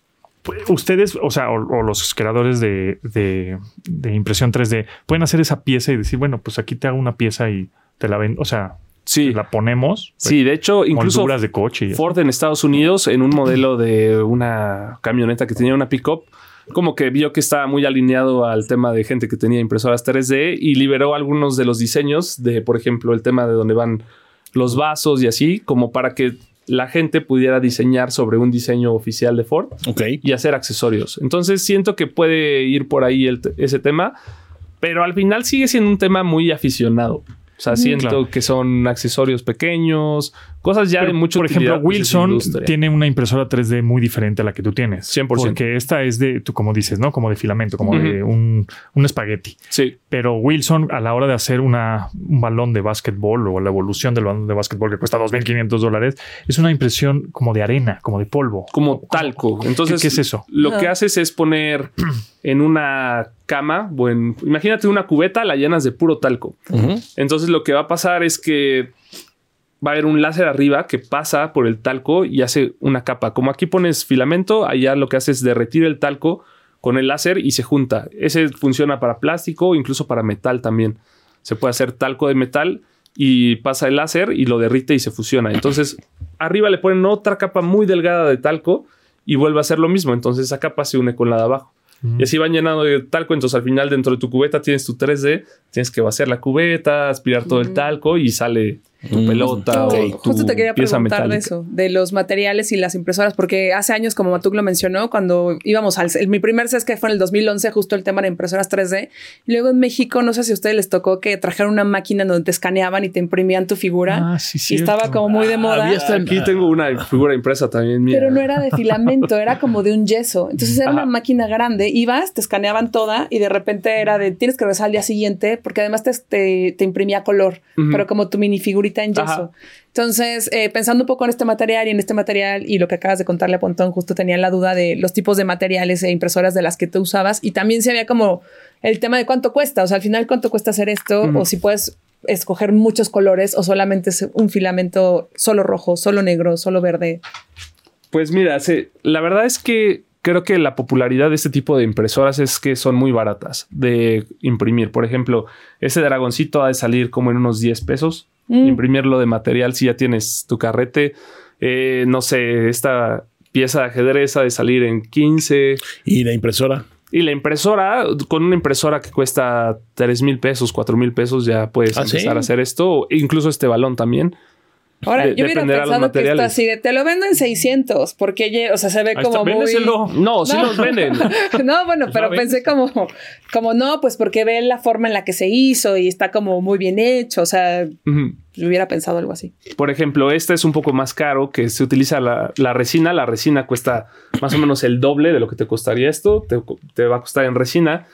Ustedes, o sea, o, o los creadores de, de, de impresión tres D, pueden hacer esa pieza y decir, bueno, pues aquí te hago una pieza y te la ven, o sea, sí. la ponemos. Sí, de hecho, incluso de coche Ford en Estados Unidos, en un modelo de una camioneta que tenía una pick-up, como que vio que estaba muy alineado al tema de gente que tenía impresoras tres D y liberó algunos de los diseños de, por ejemplo, el tema de donde van los vasos y así, como para que la gente pudiera diseñar sobre un diseño oficial de Ford okay. y hacer accesorios. Entonces siento que puede ir por ahí el, ese tema, pero al final sigue siendo un tema muy aficionado. O sea, siento claro. que son accesorios pequeños, cosas ya Pero, de mucho por ejemplo, Wilson tiene una impresora tres D muy diferente a la que tú tienes. cien por ciento. Porque esta es de, tú como dices, ¿no? Como de filamento, como uh-huh. de un, un espagueti. Sí. Pero Wilson, a la hora de hacer una, un balón de básquetbol o la evolución del balón de básquetbol que cuesta dos mil quinientos dólares, es una impresión como de arena, como de polvo. Como talco. Entonces, ¿qué, qué es eso? Lo uh-huh. que haces es poner en una cama, bueno, imagínate una cubeta, la llenas de puro talco. Uh-huh. Entonces lo que va a pasar es que va a haber un láser arriba que pasa por el talco y hace una capa. Como aquí pones filamento, allá lo que hace es derretir el talco con el láser y se junta. Ese funciona para plástico, incluso para metal también. Se puede hacer talco de metal y pasa el láser y lo derrite y se fusiona. Entonces arriba le ponen otra capa muy delgada de talco y vuelve a hacer lo mismo. Entonces esa capa se une con la de abajo. Y así van llenando de talco. Entonces al final dentro de tu cubeta tienes tu tres D. Tienes que vaciar la cubeta, aspirar todo el talco y sale tu mm. pelota okay. o tu Justo te quería pieza preguntar metálica. de eso, de los materiales y las impresoras, porque hace años, como Matuk lo mencionó, cuando íbamos al... El, mi primer C E S que fue en el dos mil once, justo el tema de impresoras tres D. Y luego en México, no sé si a ustedes les tocó que trajeron una máquina donde te escaneaban y te imprimían tu figura. Ah, sí, sí. Y estaba como muy de moda. Ah, hasta aquí tengo una figura impresa también mía. Pero no era de filamento, era como de un yeso. Entonces era Ajá. una máquina grande. Ibas, te escaneaban toda y de repente era de tienes que regresar al día siguiente porque además te, te, te imprimía color, uh-huh. pero como tu minifigurita en yeso. Ajá. Entonces, eh, pensando un poco en este material y en este material y lo que acabas de contarle a Pontón, justo tenía la duda de los tipos de materiales e impresoras de las que tú usabas y también si había como el tema de cuánto cuesta, o sea, al final cuánto cuesta hacer esto uh-huh. o si puedes escoger muchos colores o solamente es un filamento solo rojo, solo negro, solo verde. Pues mira, sí, la verdad es que creo que la popularidad de este tipo de impresoras es que son muy baratas de imprimir. Por ejemplo, ese dragoncito ha de salir como en unos diez pesos. Mm. Imprimirlo de material si ya tienes tu carrete. Eh, no sé, esta pieza de ajedrez ha de salir en quince. ¿Y la impresora? Y la impresora, con una impresora que cuesta tres mil pesos, cuatro mil pesos, ya puedes ¿Ah, empezar sí? a hacer esto. Incluso este balón también. Ahora, de, yo hubiera pensado que esto así de, te lo vendo en seiscientos, porque, o sea, se ve Ahí como está, muy... Véndeselo. No, sí no. los venden. No, bueno, pero ¿Sabes? pensé como, como no, pues porque ve la forma en la que se hizo y está como muy bien hecho, o sea, uh-huh. yo hubiera pensado algo así. Por ejemplo, este es un poco más caro, que se utiliza la, la resina. La resina cuesta más o menos el doble de lo que te costaría esto, te, te va a costar en resina.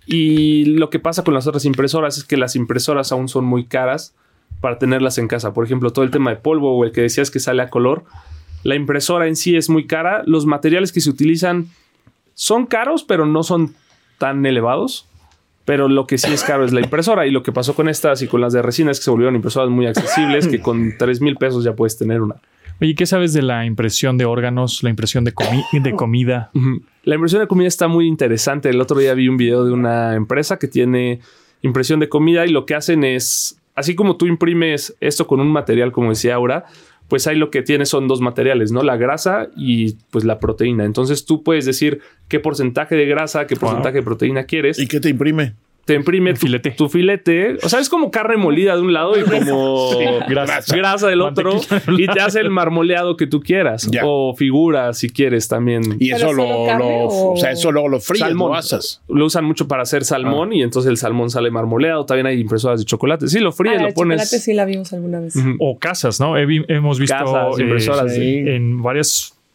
Y lo que pasa con las otras impresoras es que las impresoras aún son muy caras para tenerlas en casa. Por ejemplo, todo el tema de polvo o el que decías que sale a color. La impresora en sí es muy cara. Los materiales que se utilizan son caros, pero no son tan elevados. Pero lo que sí es caro es la impresora. Y lo que pasó con estas y con las de resina es que se volvieron impresoras muy accesibles, que con tres mil pesos ya puedes tener una. Oye, ¿qué sabes de la impresión de órganos, la impresión de, comi- de comida? Uh-huh. La impresión de comida está muy interesante. El otro día vi un video de una empresa que tiene impresión de comida y lo que hacen es... Así como tú imprimes esto con un material, como decía Aura, pues ahí lo que tienes son dos materiales, ¿no? La grasa y pues la proteína. Entonces tú puedes decir qué porcentaje de grasa, qué porcentaje wow. de proteína quieres. ¿Y qué te imprime? Te imprime tu filete. tu filete. O sea, es como carne molida de un lado y como sí, grasa. grasa del otro. Y te hace el marmoleado que tú quieras. Ya. O figura si quieres también. Y eso lo, lo o... o sea, eso luego lo fríes, lo asas. Lo usan mucho para hacer salmón ah. y entonces el salmón sale marmoleado. También hay impresoras de chocolate. Sí, lo fríes, ah, lo pones. Chocolate sí la vimos alguna vez. Uh-huh. O casas, ¿no? He, hemos visto casas, eh, impresoras sí. en varias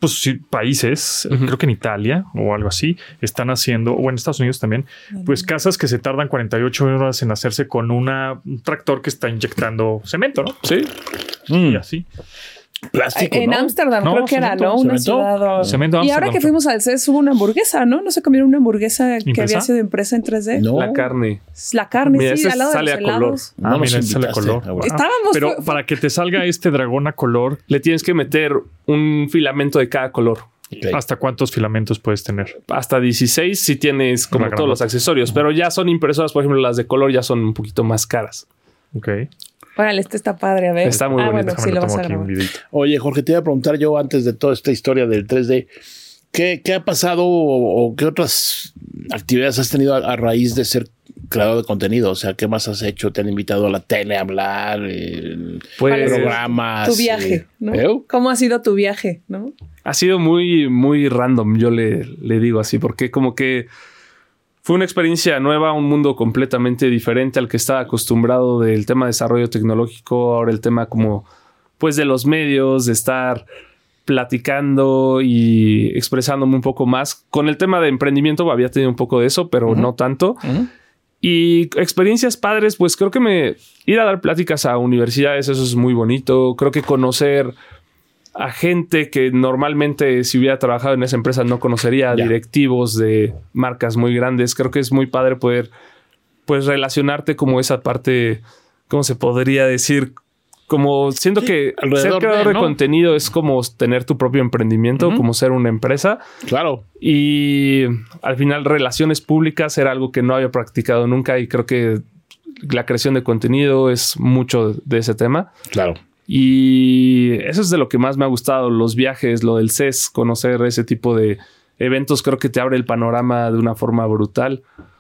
pues, sí, países, uh-huh. creo que en Italia o algo así, están haciendo, o en Estados Unidos también, uh-huh. pues casas que se tardan cuarenta y ocho horas en hacerse con una, un tractor que está inyectando cemento, ¿no? Sí. Mm. Y así. Plástico, en ¿no? Ámsterdam, No, creo que cemento, era, ¿no? Una cemento. ciudad. o- Cemento Y ahora Ámsterdam. que fuimos al C E S hubo una hamburguesa, ¿no? ¿No se comieron una hamburguesa que ¿Impresa? había sido impresa en tres D? No. La carne. La carne, Mira, sí, ese al lado de sale los a color. helados. No Ah, nos mira, sale invitaste, color. abuelo. Estábamos... Pero fue- para que te salga este dragón a color, Le tienes que meter un filamento de cada color. Ok. ¿hasta cuántos filamentos puedes tener? Hasta dieciséis si tienes como Una todos los grandota. accesorios, pero ya son impresoras, por ejemplo, las de color ya son un poquito más caras. Ok. Órale, este está padre, a ver. Está muy ah, bonito. bueno, sí, Déjame lo lo vas tomo a aquí un grabar. videito. Oye, Jorge, te iba a preguntar yo antes de toda esta historia del tres D, ¿qué, qué ha pasado o, o qué otras actividades has tenido a, a raíz de ser creador de contenido? O sea, ¿qué más has hecho? ¿Te han invitado a la tele a hablar? Eh, Pues programas. Tu viaje, eh, ¿no? ¿eh? ¿Cómo ha sido tu viaje, no? ha sido muy, muy random, yo le, le digo así, porque como que fue una experiencia nueva, un mundo completamente diferente al que estaba acostumbrado del tema de desarrollo tecnológico, ahora el tema como pues de los medios, de estar platicando y expresándome un poco más. Con el tema de emprendimiento había tenido un poco de eso, pero Uh-huh. no tanto. Uh-huh. Y experiencias padres, pues creo que me ir a dar pláticas a universidades, eso es muy bonito. Creo que conocer a gente que normalmente si hubiera trabajado en esa empresa no conocería, Ya. directivos de marcas muy grandes. Creo que es muy padre poder pues relacionarte como esa parte, ¿cómo se podría decir? Como siento Sí, que ser alrededor creador de, de, ¿no? contenido es como tener tu propio emprendimiento, Ujú. como ser una empresa. Claro. Y al final relaciones públicas era algo que no había practicado nunca y creo que la creación de contenido es mucho de ese tema. Claro. Y eso es de lo que más me ha gustado, los viajes, lo del C E S, conocer ese tipo de eventos creo que te abre el panorama de una forma brutal.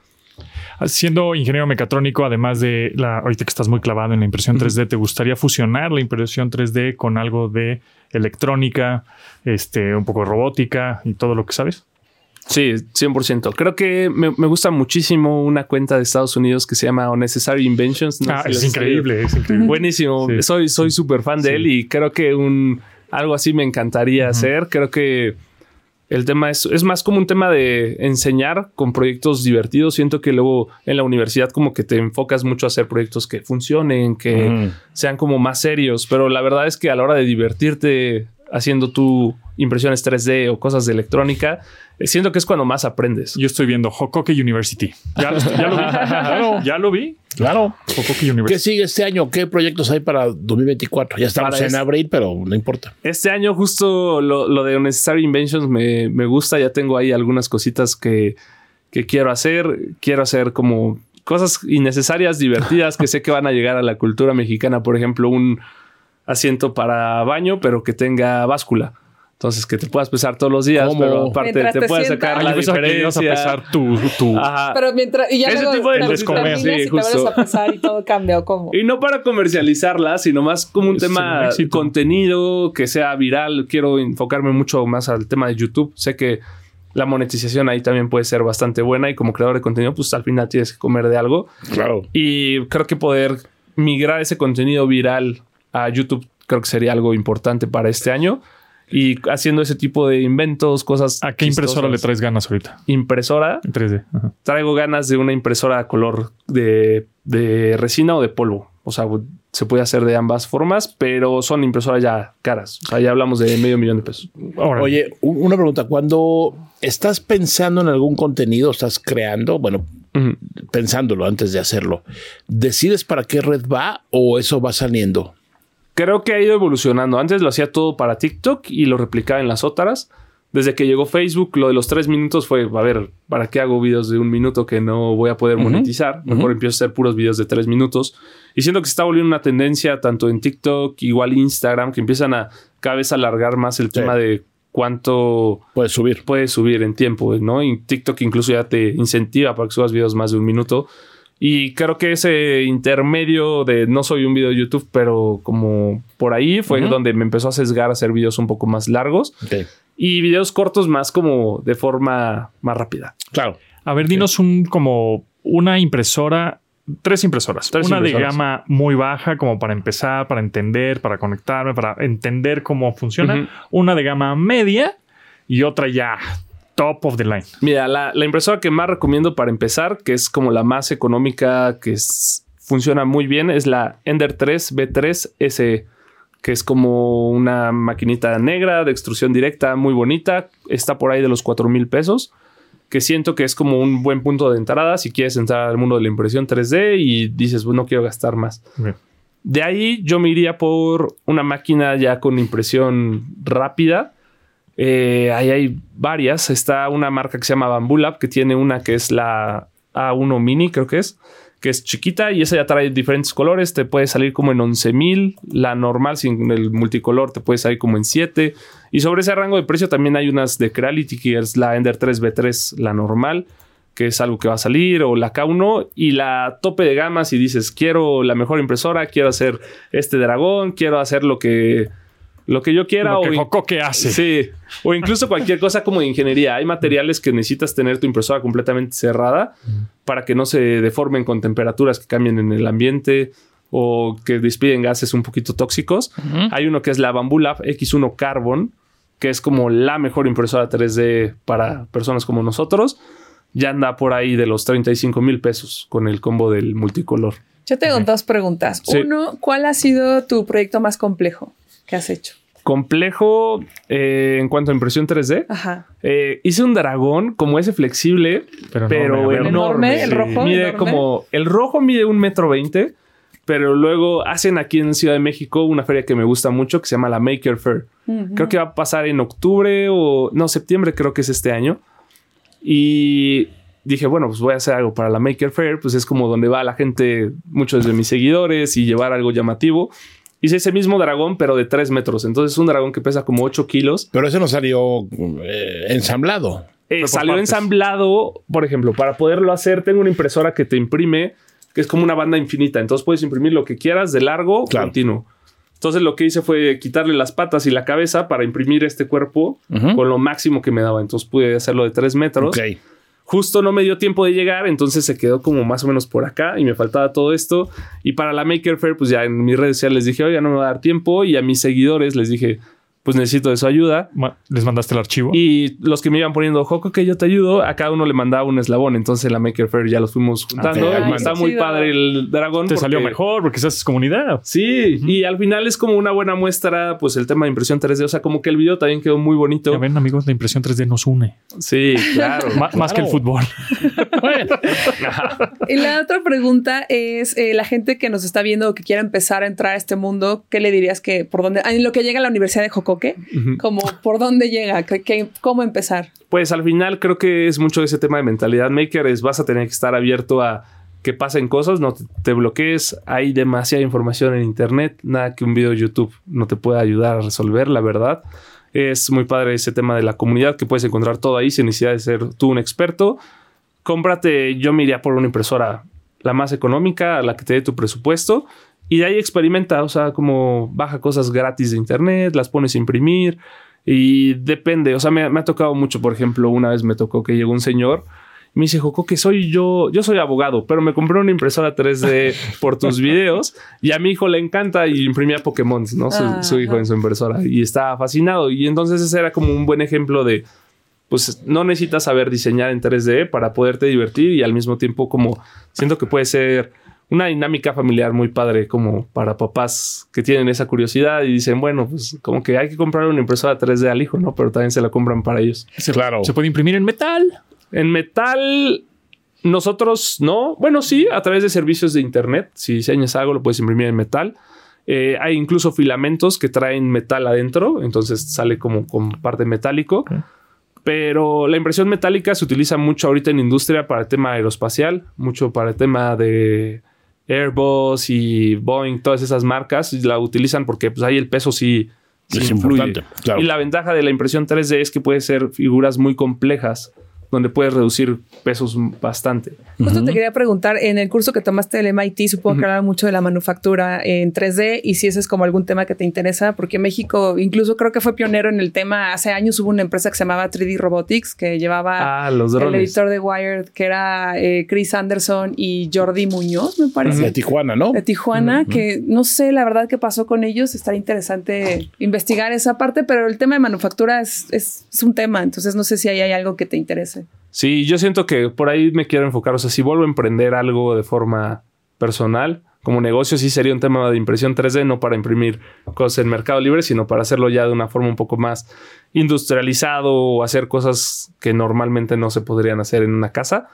Siendo ingeniero mecatrónico, además de la, ahorita que estás muy clavado en la impresión tres D, ¿te gustaría fusionar la impresión tres D con algo de electrónica, este, un poco de robótica y todo lo que sabes? Sí, cien por ciento. Creo que me, me gusta muchísimo una cuenta de Estados Unidos que se llama Unnecessary Inventions. No ah, sé si es lo has increíble, es increíble. sabido. Buenísimo. Sí. Soy soy súper fan de Sí. él y creo que un algo así me encantaría Ujú. hacer. Creo que el tema es, es más como un tema de enseñar con proyectos divertidos. Siento que luego en la universidad como que te enfocas mucho a hacer proyectos que funcionen, que Mm. sean como más serios. Pero la verdad es que a la hora de divertirte haciendo tu impresiones tres D o cosas de electrónica, eh, siento que es cuando más aprendes. Yo estoy viendo Hokoke University. Ya, lo- ya lo vi. Claro. Ya lo vi. Claro. Hokoke ¿Qué University. sigue este año? ¿Qué proyectos hay para dos mil veinticuatro? Ya estamos Para en este- abril, pero no importa. Este año justo lo, lo de Unnecessary Inventions me, me gusta. Ya tengo ahí algunas cositas que, que quiero hacer. Quiero hacer como cosas innecesarias, divertidas, que sé que van a llegar a la cultura mexicana. Por ejemplo, un asiento para baño, pero que tenga báscula. Entonces, que te puedas pesar todos los días, ¿Cómo? pero aparte Mientras te, te puedes sientas. sacar Ah, la yo pensaba que ibas a diferencia. pesar tu... tu Ajá. Pero mientras... Y ya Ese luego tipo de te- descomer, terminas sí, y te vuelves justo. a pesar y todo cambia, ¿o cómo? Y no para comercializarla, sino más como un Es tema un éxito. contenido que sea viral. Quiero enfocarme mucho más al tema de YouTube. Sé que la monetización ahí también puede ser bastante buena y como creador de contenido, pues al final tienes que comer de algo. Claro. Y creo que poder migrar ese contenido viral a YouTube creo que sería algo importante para este año. Y haciendo ese tipo de inventos, cosas. ¿A qué impresora le chistosas. traes ganas ahorita? Impresora. En tres D. Ajá. Traigo ganas de una impresora a color de, de resina o de polvo. O sea, se puede hacer de ambas formas, pero son impresoras ya caras. O sea, ya hablamos de medio millón de pesos. Ahora, Oye, u- una pregunta. Cuando estás pensando en algún contenido, estás creando, bueno, Ujú. pensándolo antes de hacerlo, ¿decides para qué red va o eso va saliendo? Creo que ha ido evolucionando. Antes lo hacía todo para TikTok y lo replicaba en las otras. Desde que llegó Facebook, lo de los tres minutos fue, a ver, ¿para qué hago videos de un minuto que no voy a poder Ujú. monetizar? Mejor Ujú. empiezo a hacer puros videos de tres minutos. Y siento que se está volviendo una tendencia tanto en TikTok, igual Instagram, que empiezan a cada vez alargar más el Sí. tema de cuánto Puedes subir. puedes subir en tiempo, ¿no? Y TikTok incluso ya te incentiva para que subas videos más de un minuto. Y creo que ese intermedio de no soy un video de YouTube, pero como por ahí fue Ujú. donde me empezó a sesgar a hacer videos un poco más largos Ok. y videos cortos más como de forma más rápida. Claro. a ver, dinos un como una impresora tres impresoras. Tres Una impresoras. de gama muy baja, como para empezar, para entender, para conectarme, para entender cómo funciona. Ujú. Una de gama media y otra ya top of the line. Mira, la, la impresora que más recomiendo para empezar, que es como la más económica, que es, funciona muy bien, es la Ender tres B tres S E, que es como una maquinita negra de extrusión directa, muy bonita. Está por ahí de los cuatro mil pesos, que siento que es como un buen punto de entrada si quieres entrar al mundo de la impresión tres D y dices, bueno, no quiero gastar más. Bien. De ahí yo me iría por una máquina ya con impresión rápida. Eh, ahí hay varias. Está una marca que se llama Bamboo Lab, que tiene una que es la A uno Mini, creo que es, que es chiquita y esa ya trae diferentes colores. Te puede salir como en once mil. La normal sin el multicolor te puede salir como en siete. Y sobre ese rango de precio también hay unas de Creality, que es la Ender tres B tres, la normal, que es algo que va a salir, o la K uno, y la tope de gama si dices, quiero la mejor impresora, quiero hacer este dragón, quiero hacer lo que... Lo que yo quiera. Lo que o Hokoke hace. Sí. O incluso cualquier cosa como de ingeniería. Hay materiales que necesitas tener tu impresora completamente cerrada para que no se deformen con temperaturas que cambien en el ambiente o que despiden gases un poquito tóxicos. Uh-huh. Hay uno que es la Bamboo Lab X uno Carbon, que es como la mejor impresora tres D para personas como nosotros. Ya anda por ahí de los treinta y cinco mil pesos con el combo del multicolor. Yo tengo okay. dos preguntas. Sí. Uno, ¿cuál ha sido tu proyecto más complejo que has hecho? Complejo eh, en cuanto a impresión tres D. Ajá. Eh, hice un dragón como ese flexible, pero, pero enorme. enorme. El rojo. Mide enorme. como. El rojo mide un metro veinte, pero luego hacen aquí en Ciudad de México una feria que me gusta mucho que se llama la Maker Faire. Uh-huh. Creo que va a pasar en octubre o no, septiembre, creo que es este año. Y dije, bueno, pues voy a hacer algo para la Maker Faire. Pues es como donde va la gente, muchos de mis seguidores, y llevar algo llamativo. Hice ese mismo dragón, pero de tres metros. Entonces es un dragón que pesa como ocho kilos. Pero ese no salió eh, ensamblado. Eh, salió partes. ensamblado, por ejemplo, para poderlo hacer, tengo una impresora que te imprime, que es como una banda infinita. Entonces puedes imprimir lo que quieras de largo, claro. continuo. Entonces lo que hice fue quitarle las patas y la cabeza para imprimir este cuerpo uh-huh. con lo máximo que me daba. Entonces pude hacerlo de tres metros. Okay. Justo no me dio tiempo de llegar, entonces se quedó como más o menos por acá y me faltaba todo esto. Y para la Maker Faire, pues ya en mis redes sociales les dije, oiga, no me va a dar tiempo. Y a mis seguidores les dije, pues necesito de su ayuda. ¿Les mandaste el archivo? Y los que me iban poniendo, Joco, que yo te ayudo, a cada uno le mandaba un eslabón. Entonces la Maker Faire ya los fuimos juntando. Okay. Ay, está muy chido. Padre el dragón. Te porque... salió mejor porque se haces comunidad. Sí, uh-huh. y al final es como una buena muestra, pues el tema de impresión tres D. O sea, como que el video también quedó muy bonito. Ya ven, amigos, la impresión tres D nos une. Sí, claro. M- claro. Más que el fútbol. Bueno. Y la otra pregunta es, eh, la gente que nos está viendo o que quiera empezar a entrar a este mundo, ¿qué le dirías que por dónde, en lo que llega a la Universidad de Hokoke, uh-huh. como por dónde llega, ¿Qué, qué, cómo empezar? Pues al final creo que es mucho ese tema de mentalidad maker, es vas a tener que estar abierto a que pasen cosas, no te, te bloquees, hay demasiada información en internet, nada que un video de YouTube no te pueda ayudar a resolver, la verdad. Es muy padre ese tema de la comunidad, que puedes encontrar todo ahí sin necesidad de ser tú un experto. Cómprate, yo me iría por una impresora la más económica, la que te dé tu presupuesto, y de ahí experimenta, o sea, como baja cosas gratis de internet, las pones a imprimir, y depende, o sea, me, me ha tocado mucho. Por ejemplo, una vez me tocó que llegó un señor, me dice, Joco, que soy yo, yo soy abogado, pero me compré una impresora tres D por tus videos, y a mi hijo le encanta, y imprimía Pokémon, ¿no? Su, ah, su hijo en su impresora, y estaba fascinado, y entonces ese era como un buen ejemplo de, pues no necesitas saber diseñar en tres D para poderte divertir, y al mismo tiempo como siento que puede ser una dinámica familiar muy padre como para papás que tienen esa curiosidad y dicen, bueno, pues como que hay que comprar una impresora tres D al hijo, ¿no? Pero también se la compran para ellos. Claro. ¿Se puede imprimir en metal? En metal, nosotros no. Bueno, sí, a través de servicios de internet. Si diseñas algo, lo puedes imprimir en metal. Eh, hay incluso filamentos que traen metal adentro, entonces sale como con parte metálico. Okay. Pero la impresión metálica se utiliza mucho ahorita en industria para el tema aeroespacial, mucho para el tema de Airbus y Boeing, todas esas marcas la utilizan porque pues ahí el peso sí, sí es influye. Importante, claro. Y la ventaja de la impresión tres D es que puede ser figuras muy complejas donde puedes reducir pesos bastante. Justo uh-huh. te quería preguntar, en el curso que tomaste del M I T, supongo uh-huh. que hablaban mucho de la manufactura en tres D y si ese es como algún tema que te interesa, porque México incluso creo que fue pionero en el tema. Hace años hubo una empresa que se llamaba tres D Robotics que llevaba ah, los el editor de Wired, que era eh, Chris Anderson y Jordi Muñoz, me parece. De Tijuana, ¿no? De Tijuana, uh-huh. que no sé la verdad qué pasó con ellos. Estaría interesante investigar esa parte, pero el tema de manufactura es, es, es un tema, entonces no sé si ahí hay algo que te interese. Sí, yo siento que por ahí me quiero enfocar. O sea, si vuelvo a emprender algo de forma personal, como negocio, sí sería un tema de impresión tres D, no para imprimir cosas en Mercado Libre, sino para hacerlo ya de una forma un poco más industrializado o hacer cosas que normalmente no se podrían hacer en una casa.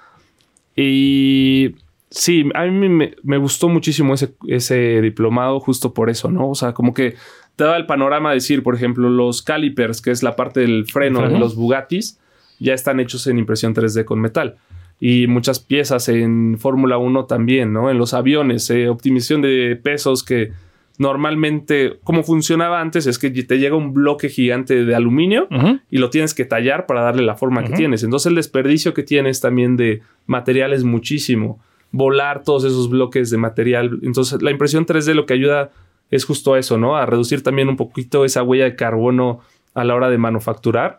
Y sí, a mí me, me gustó muchísimo ese, ese diplomado justo por eso, ¿no? O sea, como que te daba el panorama de decir, por ejemplo, los calipers, que es la parte del freno uh-huh. de los Bugattis, ya están hechos en impresión tres D con metal. Y muchas piezas en Fórmula uno también, ¿no? En los aviones, eh, optimización de pesos que normalmente, como funcionaba antes, es que te llega un bloque gigante de aluminio uh-huh. y lo tienes que tallar para darle la forma uh-huh. que tienes. Entonces el desperdicio que tienes también de material es muchísimo. Volar todos esos bloques de material. Entonces la impresión tres D lo que ayuda es justo eso, ¿no? A reducir también un poquito esa huella de carbono a la hora de manufacturar.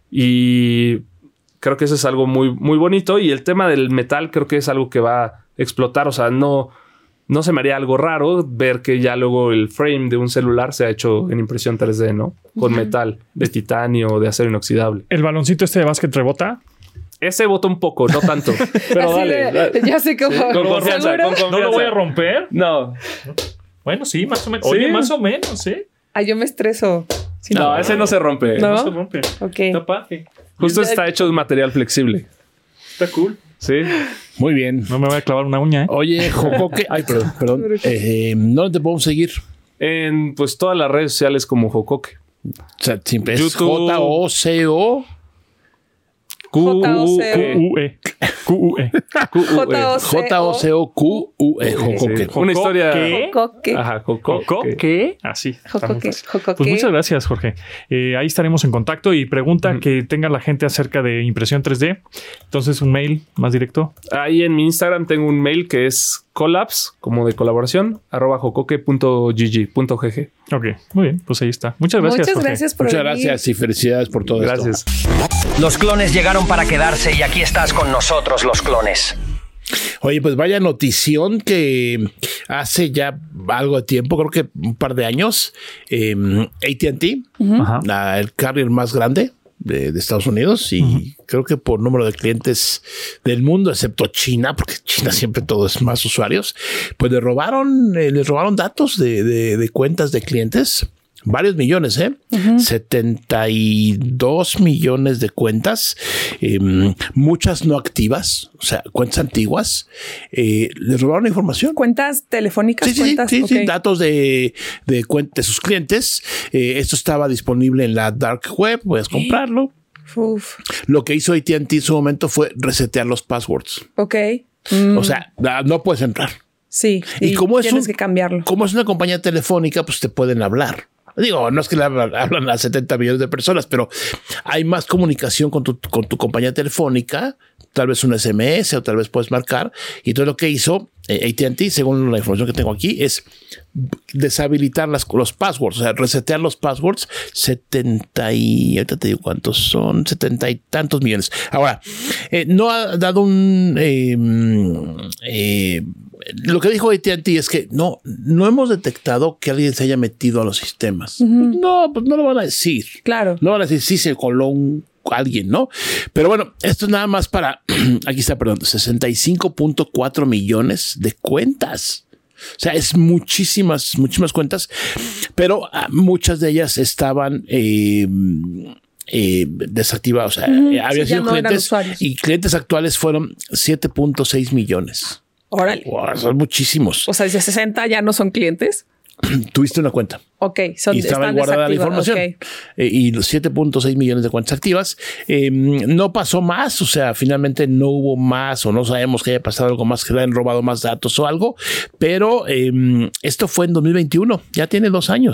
Y creo que eso es algo muy, muy bonito. Y el tema del metal creo que es algo que va a explotar. O sea, no, no se me haría algo raro ver que ya luego el frame de un celular se ha hecho en impresión tres D, ¿no? Con metal de titanio o de acero inoxidable. ¿El baloncito este de básquet rebota? Ese bota un poco, no tanto. Pero dale, de, dale. Ya sé cómo. Sí, con, confianza, con confianza. ¿No lo voy a romper? No. Bueno, sí, más o menos. ¿Sí? Oye, más o menos, ¿sí? Ay, yo me estreso. Sí, no, no, ese no se rompe. No, no se rompe. Ok. Está padre. Justo está hecho de material flexible. Está cool. Sí. Muy bien. No me voy a clavar una uña, ¿eh? Oye, Jocoque. Ay, perdón, perdón. Eh, ¿Dónde te podemos seguir? En pues todas las redes sociales como Jocoque. O sea, siempre es J O C O Q U E. Q U E. J O C O Q U E. Jocoque. Una historia. Jocoque. Ajá, Jocoque. ¿Qué? Así. Jocoque. Jocoque. Pues muchas gracias, Jorge. Eh, ahí estaremos en contacto y pregunta mm. que tenga la gente acerca de impresión tres D. Entonces, un mail más directo. Ahí en mi Instagram tengo un mail que es collabs, como de colaboración, arroba jocoque punto g g. Ok, muy bien, pues ahí está. Muchas gracias, Muchas Jorge. gracias por Muchas venir. gracias y felicidades por todo gracias. esto. Gracias. Los clones llegaron para quedarse y aquí estás con nosotros, los clones. Oye, pues vaya notición que hace ya algo de tiempo, creo que un par de años, eh, A T and T, uh-huh. la, el carrier más grande de, de Estados Unidos y uh-huh. creo que por número de clientes del mundo, excepto China, porque China siempre todo es más usuarios, pues le robaron, eh, les robaron datos de, de, de cuentas de clientes. Varios millones, ¿eh? Uh-huh. setenta y dos millones de cuentas, eh, muchas no activas, o sea, cuentas antiguas. Eh, les robaron información. ¿Cuentas telefónicas? Sí, sí, cuentas? sí, okay. sí, datos de, de, de sus clientes. Eh, esto estaba disponible en la dark web, puedes comprarlo. Uf. Lo que hizo A T and T en su momento fue resetear los passwords. Ok. Mm. O sea, no puedes entrar. Sí, y, y como es tienes un, que cambiarlo. Como es una compañía telefónica, pues te pueden hablar. Digo, no es que le hablan, hablan a setenta millones de personas, pero hay más comunicación con tu, con tu compañía telefónica, tal vez un S M S o tal vez puedes marcar. Y todo lo que hizo eh, A T and T, según la información que tengo aquí, es deshabilitar las, los passwords, o sea, resetear los passwords. setenta y ahorita te digo cuántos son, setenta y tantos millones. Ahora, eh, no ha dado un... Eh, eh, lo que dijo A T and T es que no, no hemos detectado que alguien se haya metido a los sistemas. Uh-huh. No, pues no lo van a decir. Claro. No van a decir si se coló un, alguien, ¿no? Pero bueno, esto es nada más para, aquí está, perdón, sesenta y cinco punto cuatro millones de cuentas. O sea, es muchísimas, muchísimas cuentas, pero uh, muchas de ellas estaban... Eh, Eh, desactivados. O sea, uh-huh. habían sí, sido no clientes y clientes actuales fueron siete punto seis millones. Órale. Wow, son muchísimos. O sea, de sesenta ya no son clientes. Tuviste una cuenta. Ok, son, y estaba están guardada la información. Okay. Eh, y los siete punto seis millones de cuentas activas. Eh, no pasó más. O sea, finalmente no hubo más o no sabemos que haya pasado algo más, que le han robado más datos o algo. Pero eh, esto fue en dos mil veintiuno. Ya tiene dos años.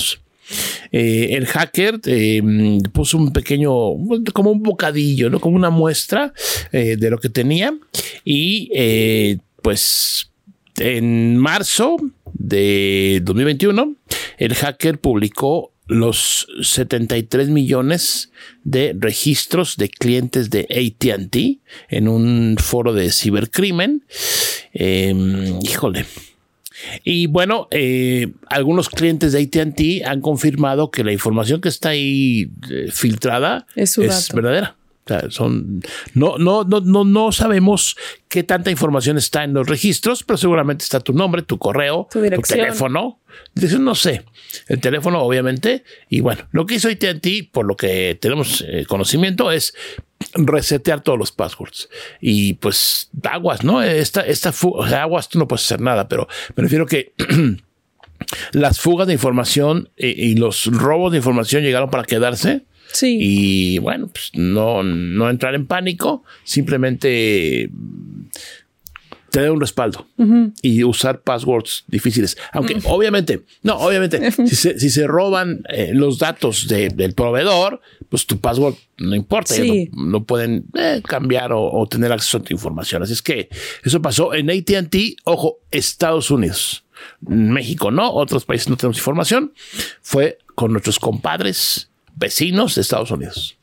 Eh, el hacker eh, puso un pequeño, como un bocadillo, ¿no? Como una muestra eh, de lo que tenía. Y eh, pues en marzo de dos mil veintiuno, el hacker publicó los setenta y tres millones de registros de clientes de A T and T en un foro de cibercrimen. Eh, híjole. Y bueno, eh, algunos clientes de A T and T han confirmado que la información que está ahí eh, filtrada es, su es dato. verdadera. O sea, son, no, no, no, no, no sabemos qué tanta información está en los registros, pero seguramente está tu nombre, tu correo, tu, tu teléfono. Dirección, no sé. El teléfono, obviamente. Y bueno, lo que hizo A T and T, por lo que tenemos eh, conocimiento, es resetear todos los passwords. Y pues, aguas, ¿no? Esta, esta fuga, o sea, aguas, tú no puedes hacer nada, pero me refiero que las fugas de información eh, y los robos de información llegaron para quedarse. Sí. Y bueno, pues no, no entrar en pánico, simplemente tener un respaldo uh-huh. y usar passwords difíciles. Aunque uh-huh. obviamente, no, obviamente, si se, si se roban eh, los datos de, del proveedor, pues tu password no importa, sí. no, no pueden eh, cambiar o, o tener acceso a tu información. Así es que eso pasó en A T and T, ojo, Estados Unidos. México no, otros países no tenemos información. Fue con nuestros compadres vecinos de Estados Unidos.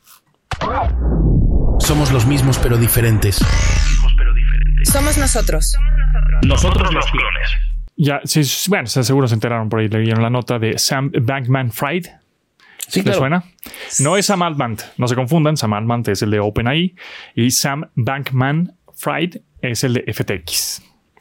Somos los mismos pero diferentes. Somos nosotros. Nosotros los clones. Ya, sí, bueno, seguro se enteraron por ahí, leyeron la nota de Sam Bankman-Fried. Sí, ¿Les claro. suena? No es Sam Altman, no se confundan. Sam Altman es el de OpenAI y Sam Bankman-Fried es el de F T X.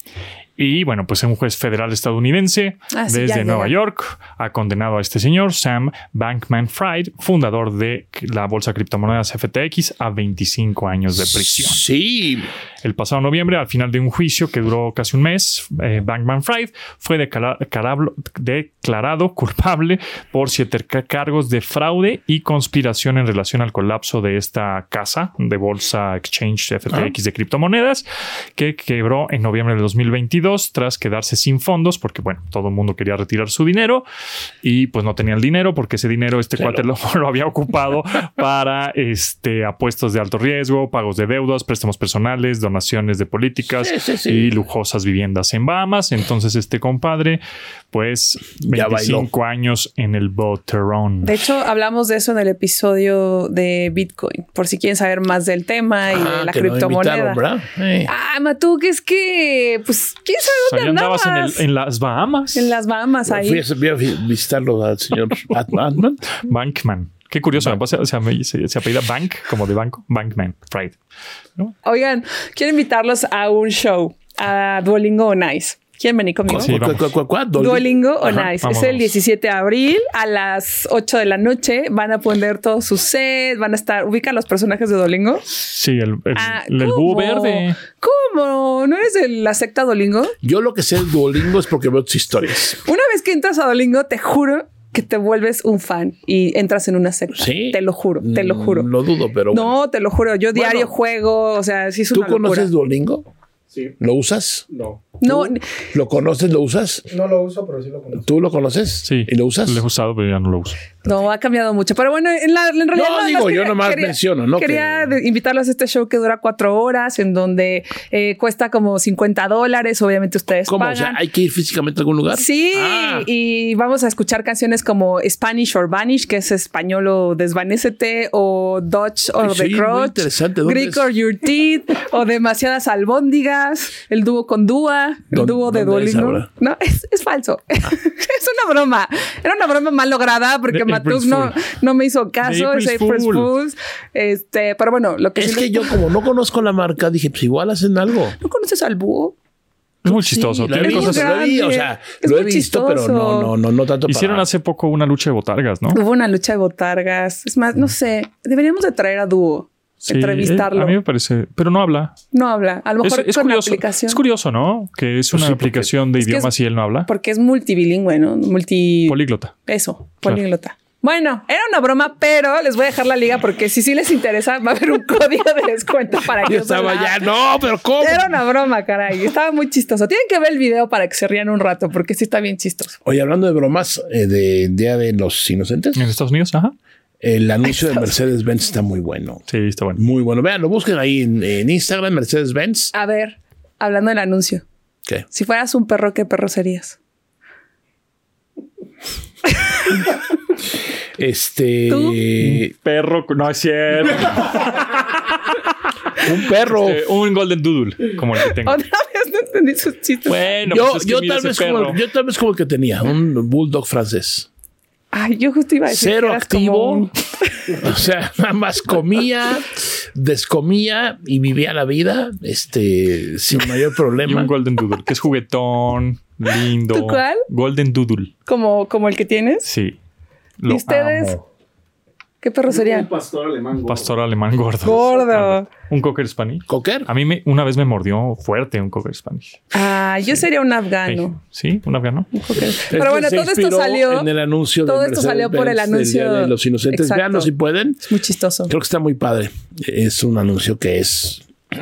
Y bueno, pues un juez federal estadounidense ah, sí, desde ya, Nueva ya. York ha condenado a este señor, Sam Bankman-Fried, fundador de la bolsa de criptomonedas F T X, a veinticinco años de prisión. Sí. El pasado noviembre, al final de un juicio que duró casi un mes, eh, Bankman-Fried fue declara- carablo- declarado culpable por siete cargos de fraude y conspiración en relación al colapso de esta casa de bolsa exchange F T X ah. de criptomonedas, que quebró en noviembre de dos mil veintidós tras quedarse sin fondos porque, bueno, todo el mundo quería retirar su dinero y pues no tenía el dinero porque ese dinero este claro. cuate lo, lo había ocupado para este, apuestos de alto riesgo, pagos de deudas, préstamos personales, donaciones de políticas sí, sí, sí. y lujosas viviendas en Bahamas. Entonces este compadre, pues veinticinco años en el boterón. De hecho, hablamos de eso en el episodio de Bitcoin, por si quieren saber más del tema y ah, de la criptomoneda. No hey. Ah, Matú, que es que, pues, ¿quién sabe dónde o sea, andabas? andabas? En, el, en las Bahamas. En las Bahamas, ahí. Fui a, fui a visitarlo al señor Altman. Bankman. Qué curioso, Bank. me pasa, se, se, se apellida Bank, como de banco, Bankman, Fried. ¿No? Oigan, quiero invitarlos a un show, a Duolingo on Ice. ¿Quieren venir conmigo? Sí, ¿Cuál, cuál, cuál, cuál? Duolingo on Ajá, Ice. vamos, es el vamos. diecisiete de abril a las ocho de la noche. Van a poner todos sus sets. Van a estar... ¿Ubican los personajes de Duolingo? Sí, el, el, ah, el búho verde. ¿Cómo? ¿No eres de la secta Duolingo? Yo lo que sé de Duolingo es porque veo tus historias. Una vez que entras a Duolingo, te juro que te vuelves un fan y entras en una secta. Sí. Te lo juro, te lo juro. Lo dudo, pero No, bueno. te lo juro. Yo diario bueno, juego. O sea, sí es una ¿Tú conoces locura. Duolingo? Sí. ¿Lo usas? No. No. ¿Lo conoces? ¿Lo usas? No lo uso, pero sí lo conozco. ¿Tú lo conoces? Sí. ¿Y lo usas? Lo he usado, pero ya no lo uso. No, ha cambiado mucho. Pero bueno, en, la, en realidad... No, no, digo, no, yo quería, nomás quería, menciono, ¿no? Quería que... invitarlos a este show que dura cuatro horas, en donde eh, cuesta como cincuenta dólares. Obviamente ustedes ¿Cómo? pagan. O sea, ¿hay que ir físicamente a algún lugar? Sí, ah. y vamos a escuchar canciones como Spanish or Vanish, que es español o Desvanécete, o Dutch or sí, The Crotch, interesante. Greek es? or Your Teeth, o Demasiadas Albóndigas, el dúo con Dúa, el dúo de Duolingo. No, es, es falso. Ah. Es una broma. Era una broma mal lograda porque Matuk no, no me hizo caso. Es April Fools. Este, pero bueno, lo que es sí que les... yo como no conozco la marca, dije, pues igual hacen algo. ¿No conoces al búho? Es muy chistoso. Sí, lo he Tiene visto, cosas... lo vi, o sea, es lo he visto, chistoso. pero no, no, no, no tanto. Hicieron para... hace poco una lucha de botargas, ¿no? Hubo una lucha de botargas. Es más, no sé. Deberíamos de traer a Dúo. Sí, entrevistarlo. A mí me parece, pero no habla. No habla. A lo mejor es, es con curioso, la aplicación. Es curioso, ¿no? Que es una sí, aplicación de es idiomas es, y él no habla. Porque es multibilingüe, ¿no? Multi... Políglota. Eso, políglota. Claro. Bueno, era una broma, pero les voy a dejar la liga porque si sí les interesa, va a haber un código de descuento para que Yo estaba ya, no, pero ¿cómo? Era una broma, caray. Estaba muy chistoso. Tienen que ver el video para que se rían un rato porque sí está bien chistoso. Oye, hablando de bromas, eh, de Día de los Inocentes. En Estados Unidos, ajá. El anuncio de Mercedes-Benz está muy bueno. Sí, está bueno. Muy bueno. Vean, lo busquen ahí en, en Instagram, Mercedes-Benz. A ver, hablando del anuncio. ¿Qué? Si fueras un perro, ¿qué perro serías? Este... ¿Tú? Un perro, no es cierto. Un perro. Este, un Golden Doodle, como el que tengo. Otra vez no entendí sus chistes. Bueno, yo, pues es que yo, mira tal ese vez perro. como, yo tal vez como el que tenía, un bulldog francés. Ay, yo justo iba a decir Cero que eras activo. como un- O sea, nada más comía, descomía y vivía la vida este, sin mayor Y problema. un Golden Doodle, que es juguetón, lindo. ¿Tú cuál? Golden Doodle, como, como el que tienes. sí. ¿Y Lo ustedes? amo. ¿Qué perro serían? pastor alemán. Un pastor alemán gordo. Gordo. Un Cocker Spaniel. ¿Cocker? A mí me, una vez me mordió fuerte un Cocker Spaniel. Ah, yo sería un afgano. Sí, un afgano. Un cocker. Este Pero bueno, se todo esto inspiró salió. en el anuncio todo de esto salió por el Mercedes-Benz del anuncio Día de los Inocentes. Exacto. Veanlo si pueden. Es muy chistoso. Creo que está muy padre. Es un anuncio que es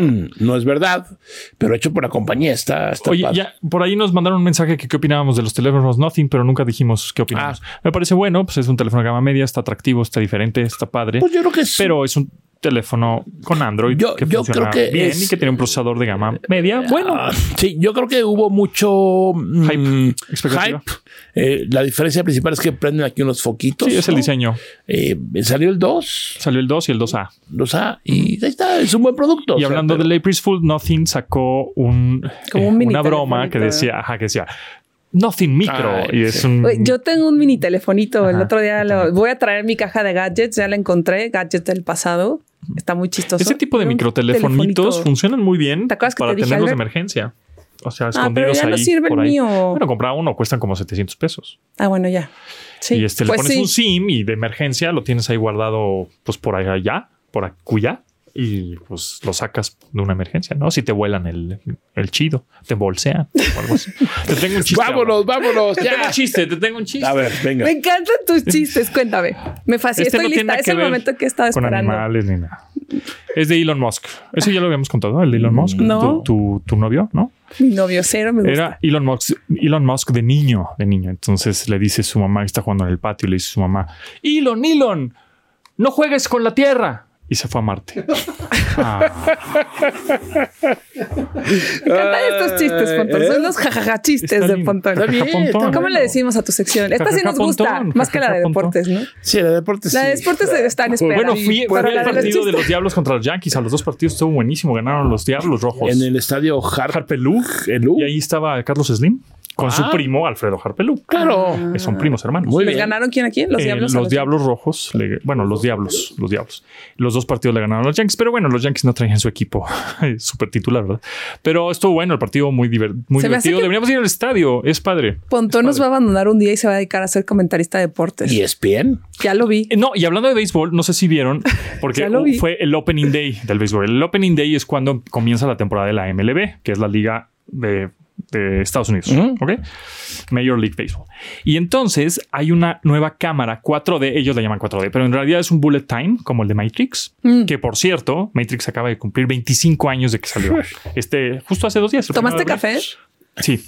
no es verdad, pero hecho por la compañía. Está, está Oye, padre. ya por ahí nos mandaron un mensaje que qué opinábamos de los teléfonos Nothing, pero nunca dijimos qué opinamos. Ah. Me parece bueno, pues es un teléfono de gama media, está atractivo, está diferente, está padre. Pues yo creo que es. Pero es un teléfono con Android Yo- que yo funciona creo que bien es- y que tiene un procesador de gama media. Bueno, Ah, sí, yo creo que hubo mucho mm, Hype, expectativa. hype. Eh, la diferencia principal es que prenden aquí unos foquitos. sí, es el ¿no? diseño. Eh, salió el dos, Salió el dos y el dos A. los A, y ahí está, es un buen producto. Y o sea, hablando pero- del April Fool, Nothing sacó un, Como un eh, mini una broma que telefonito. decía, ajá, que decía Nothing Micro. Ay, y es sí. un. Oye, yo tengo un mini telefonito. El Ajá, otro día lo, voy a traer mi caja de gadgets. Ya la encontré. Gadgets del pasado. Está muy chistoso. Ese tipo de Un microtelefonitos telefonito. funcionan muy bien ¿Te acuerdas que para te dije, tenerlos de Albert? emergencia. O sea, Ah, pero escondidos ya ahí. no sirve el por ahí. mío. Bueno, comprar uno cuestan como setecientos pesos. Ah, bueno, ya. Sí. Y este Pues le pones sí. un SIM y de emergencia lo tienes ahí guardado, pues por allá, por acuya. Y pues lo sacas de una emergencia, ¿no? Si te vuelan el, el chido, te bolsean o algo así. Te tengo un chiste. Vámonos, ahora. vámonos, Te tengo un ya. chiste, te tengo un chiste. A ver, venga. Me encantan tus chistes. Cuéntame. Me fascina. Este Estoy no tiene lista. nada Es que el ver momento que estaba con esperando. animales ni nada. Es de Elon Musk. Eso ya lo habíamos contado, el de Elon Musk. No. Tu, tu, tu novio, ¿no? Mi novio cero me gusta. Era Elon Musk, Elon Musk de niño, de niño. Entonces le dice su mamá que está jugando en el patio, le dice su mamá, Elon, Elon, no juegues con la Tierra. Y se fue a Marte. Ah, Me encantan estos chistes, Pontón. Son los jajaja chistes está de lindo. Pontón. Está bien, Pontón. está ¿Cómo bueno. le decimos a tu sección? Esta sí nos Jajaja, gusta, Pontón, más que la de jajaja, Pontón. deportes, ¿no? Sí, la de deportes. La de sí. deportes está en espera. Bueno, fui, Sí, fue pero el la de los partido de chistes- los Diablos contra los Yankees. A los dos partidos estuvo buenísimo. Ganaron los Diablos Rojos. En el estadio Har Harpelú. Elú. Y ahí estaba Carlos Slim con su Ah. primo Alfredo Harpelú. Claro. Que son primos hermanos. Muy ¿Les bien. ganaron quién a quién? Los Eh, diablos. a los Diablos Rojos, le- bueno, los Diablos, los Diablos. Los dos partidos le ganaron a los Yankees, pero bueno, los Yankees no traían su equipo súper titular, ¿verdad? Pero estuvo bueno el partido, muy, diver- muy Se me hace divertido. que- Deberíamos ir al estadio, es padre. Pontón nos va a abandonar un día y se va a dedicar a ser comentarista de deportes. ¿Y E S P N? Ya lo vi. Eh, No, y hablando de béisbol, no sé si vieron, porque Ya lo vi. fue el Opening Day del béisbol. El Opening Day es cuando comienza la temporada de la M L B, que es la liga de, de Estados Unidos. Ujú. ¿Ok? Major League Baseball. Y entonces hay una nueva cámara cuatro D, ellos la llaman cuatro D, pero en realidad es un bullet time como el de Matrix, Mm. que por cierto, Matrix acaba de cumplir veinticinco años de que salió. Este, justo hace dos días. el ¿Tomaste primero de abril. café? Sí.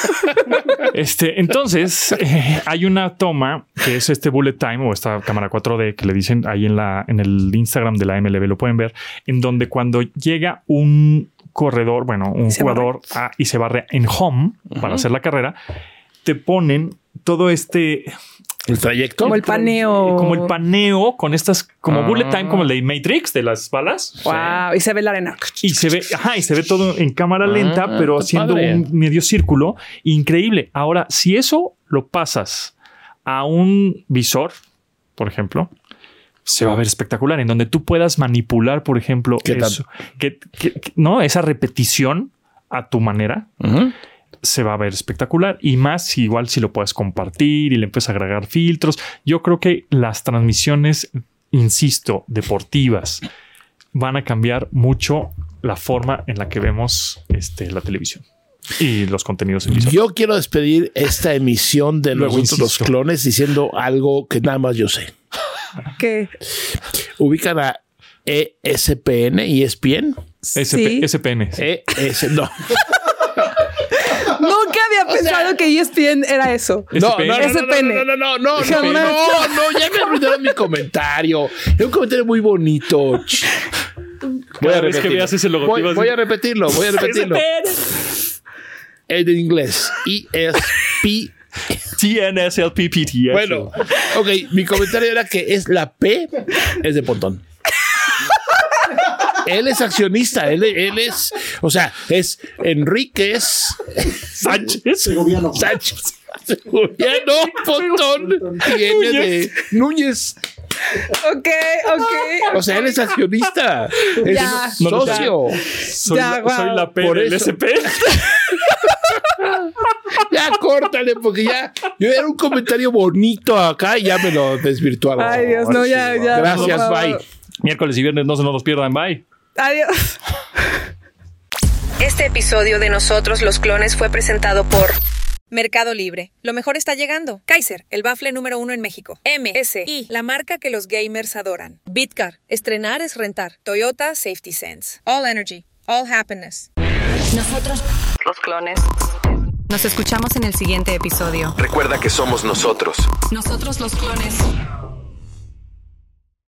Este, entonces eh, hay una toma que es este bullet time o esta cámara cuatro D que le dicen ahí en la en el Instagram de la M L B, lo pueden ver, en donde cuando llega un corredor, bueno, un Se jugador a- y se barre en home para hacer la carrera, te ponen todo este ¿El trayecto? Como el paneo. como el paneo con estas como Ah. bullet time como el de Matrix de las balas. Wow. Y se ve la arena. Y se ve, ajá, y se ve todo en cámara lenta, Ah, pero está haciendo padre. un medio círculo increíble. Ahora, si eso lo pasas a un visor, por ejemplo, se va a ver espectacular, en donde tú puedas manipular, por ejemplo, ¿Qué tal? eso, que, que- que- no, esa repetición a tu manera. Ujú. Se va a ver espectacular y más si igual si lo puedes compartir y le empiezas a agregar filtros. Yo creo que las transmisiones, insisto, deportivas van a cambiar mucho la forma en la que vemos este, la televisión. Y los contenidos en Vision. Yo quiero despedir esta emisión de Luego Nosotros los insisto. Clones diciendo algo que nada más yo sé. ¿Qué? Ubican a E S P N, E S P N. S P, Sí. S P N. sí. E S, no. Nunca había pensado que E S P N era eso. No, no, no, S P N. no, no, no, no, no, no, Jamás. no, no, ya me arruinaron mi comentario. Es un comentario muy bonito. Ch. Voy a vez que repetirlo. veas ese logotipo Voy, así. voy a repetirlo, voy a repetirlo. En inglés. E S P. T N S L P P T. Bueno, ok, mi comentario era que es la P es de Pontón. Él es accionista, él, él es, o sea, es Enríquez Sánchez. Segoviano. Sánchez. Segoviano Pontón tiene de Núñez. Ok, ok. O sea, él es accionista, es Ya. socio. Soy, Ya, la, wow. soy la P Por del eso. S P. Ya córtale, porque ya yo era un comentario bonito acá y ya me lo desvirtuaron. Ay, Dios, no, ya, ya. Gracias, por favor. bye. Miércoles y viernes no se nos los pierdan. Bye. Adiós. Este episodio de Nosotros los Clones fue presentado por Mercado Libre. Lo mejor está llegando. Kaiser, el bafle número uno en México. M S I, la marca que los gamers adoran. Bitcar, estrenar es rentar. Toyota Safety Sense. All Energy, All Happiness. Nosotros Los Clones. Nos escuchamos en el siguiente episodio. Recuerda que somos nosotros. Nosotros los Clones.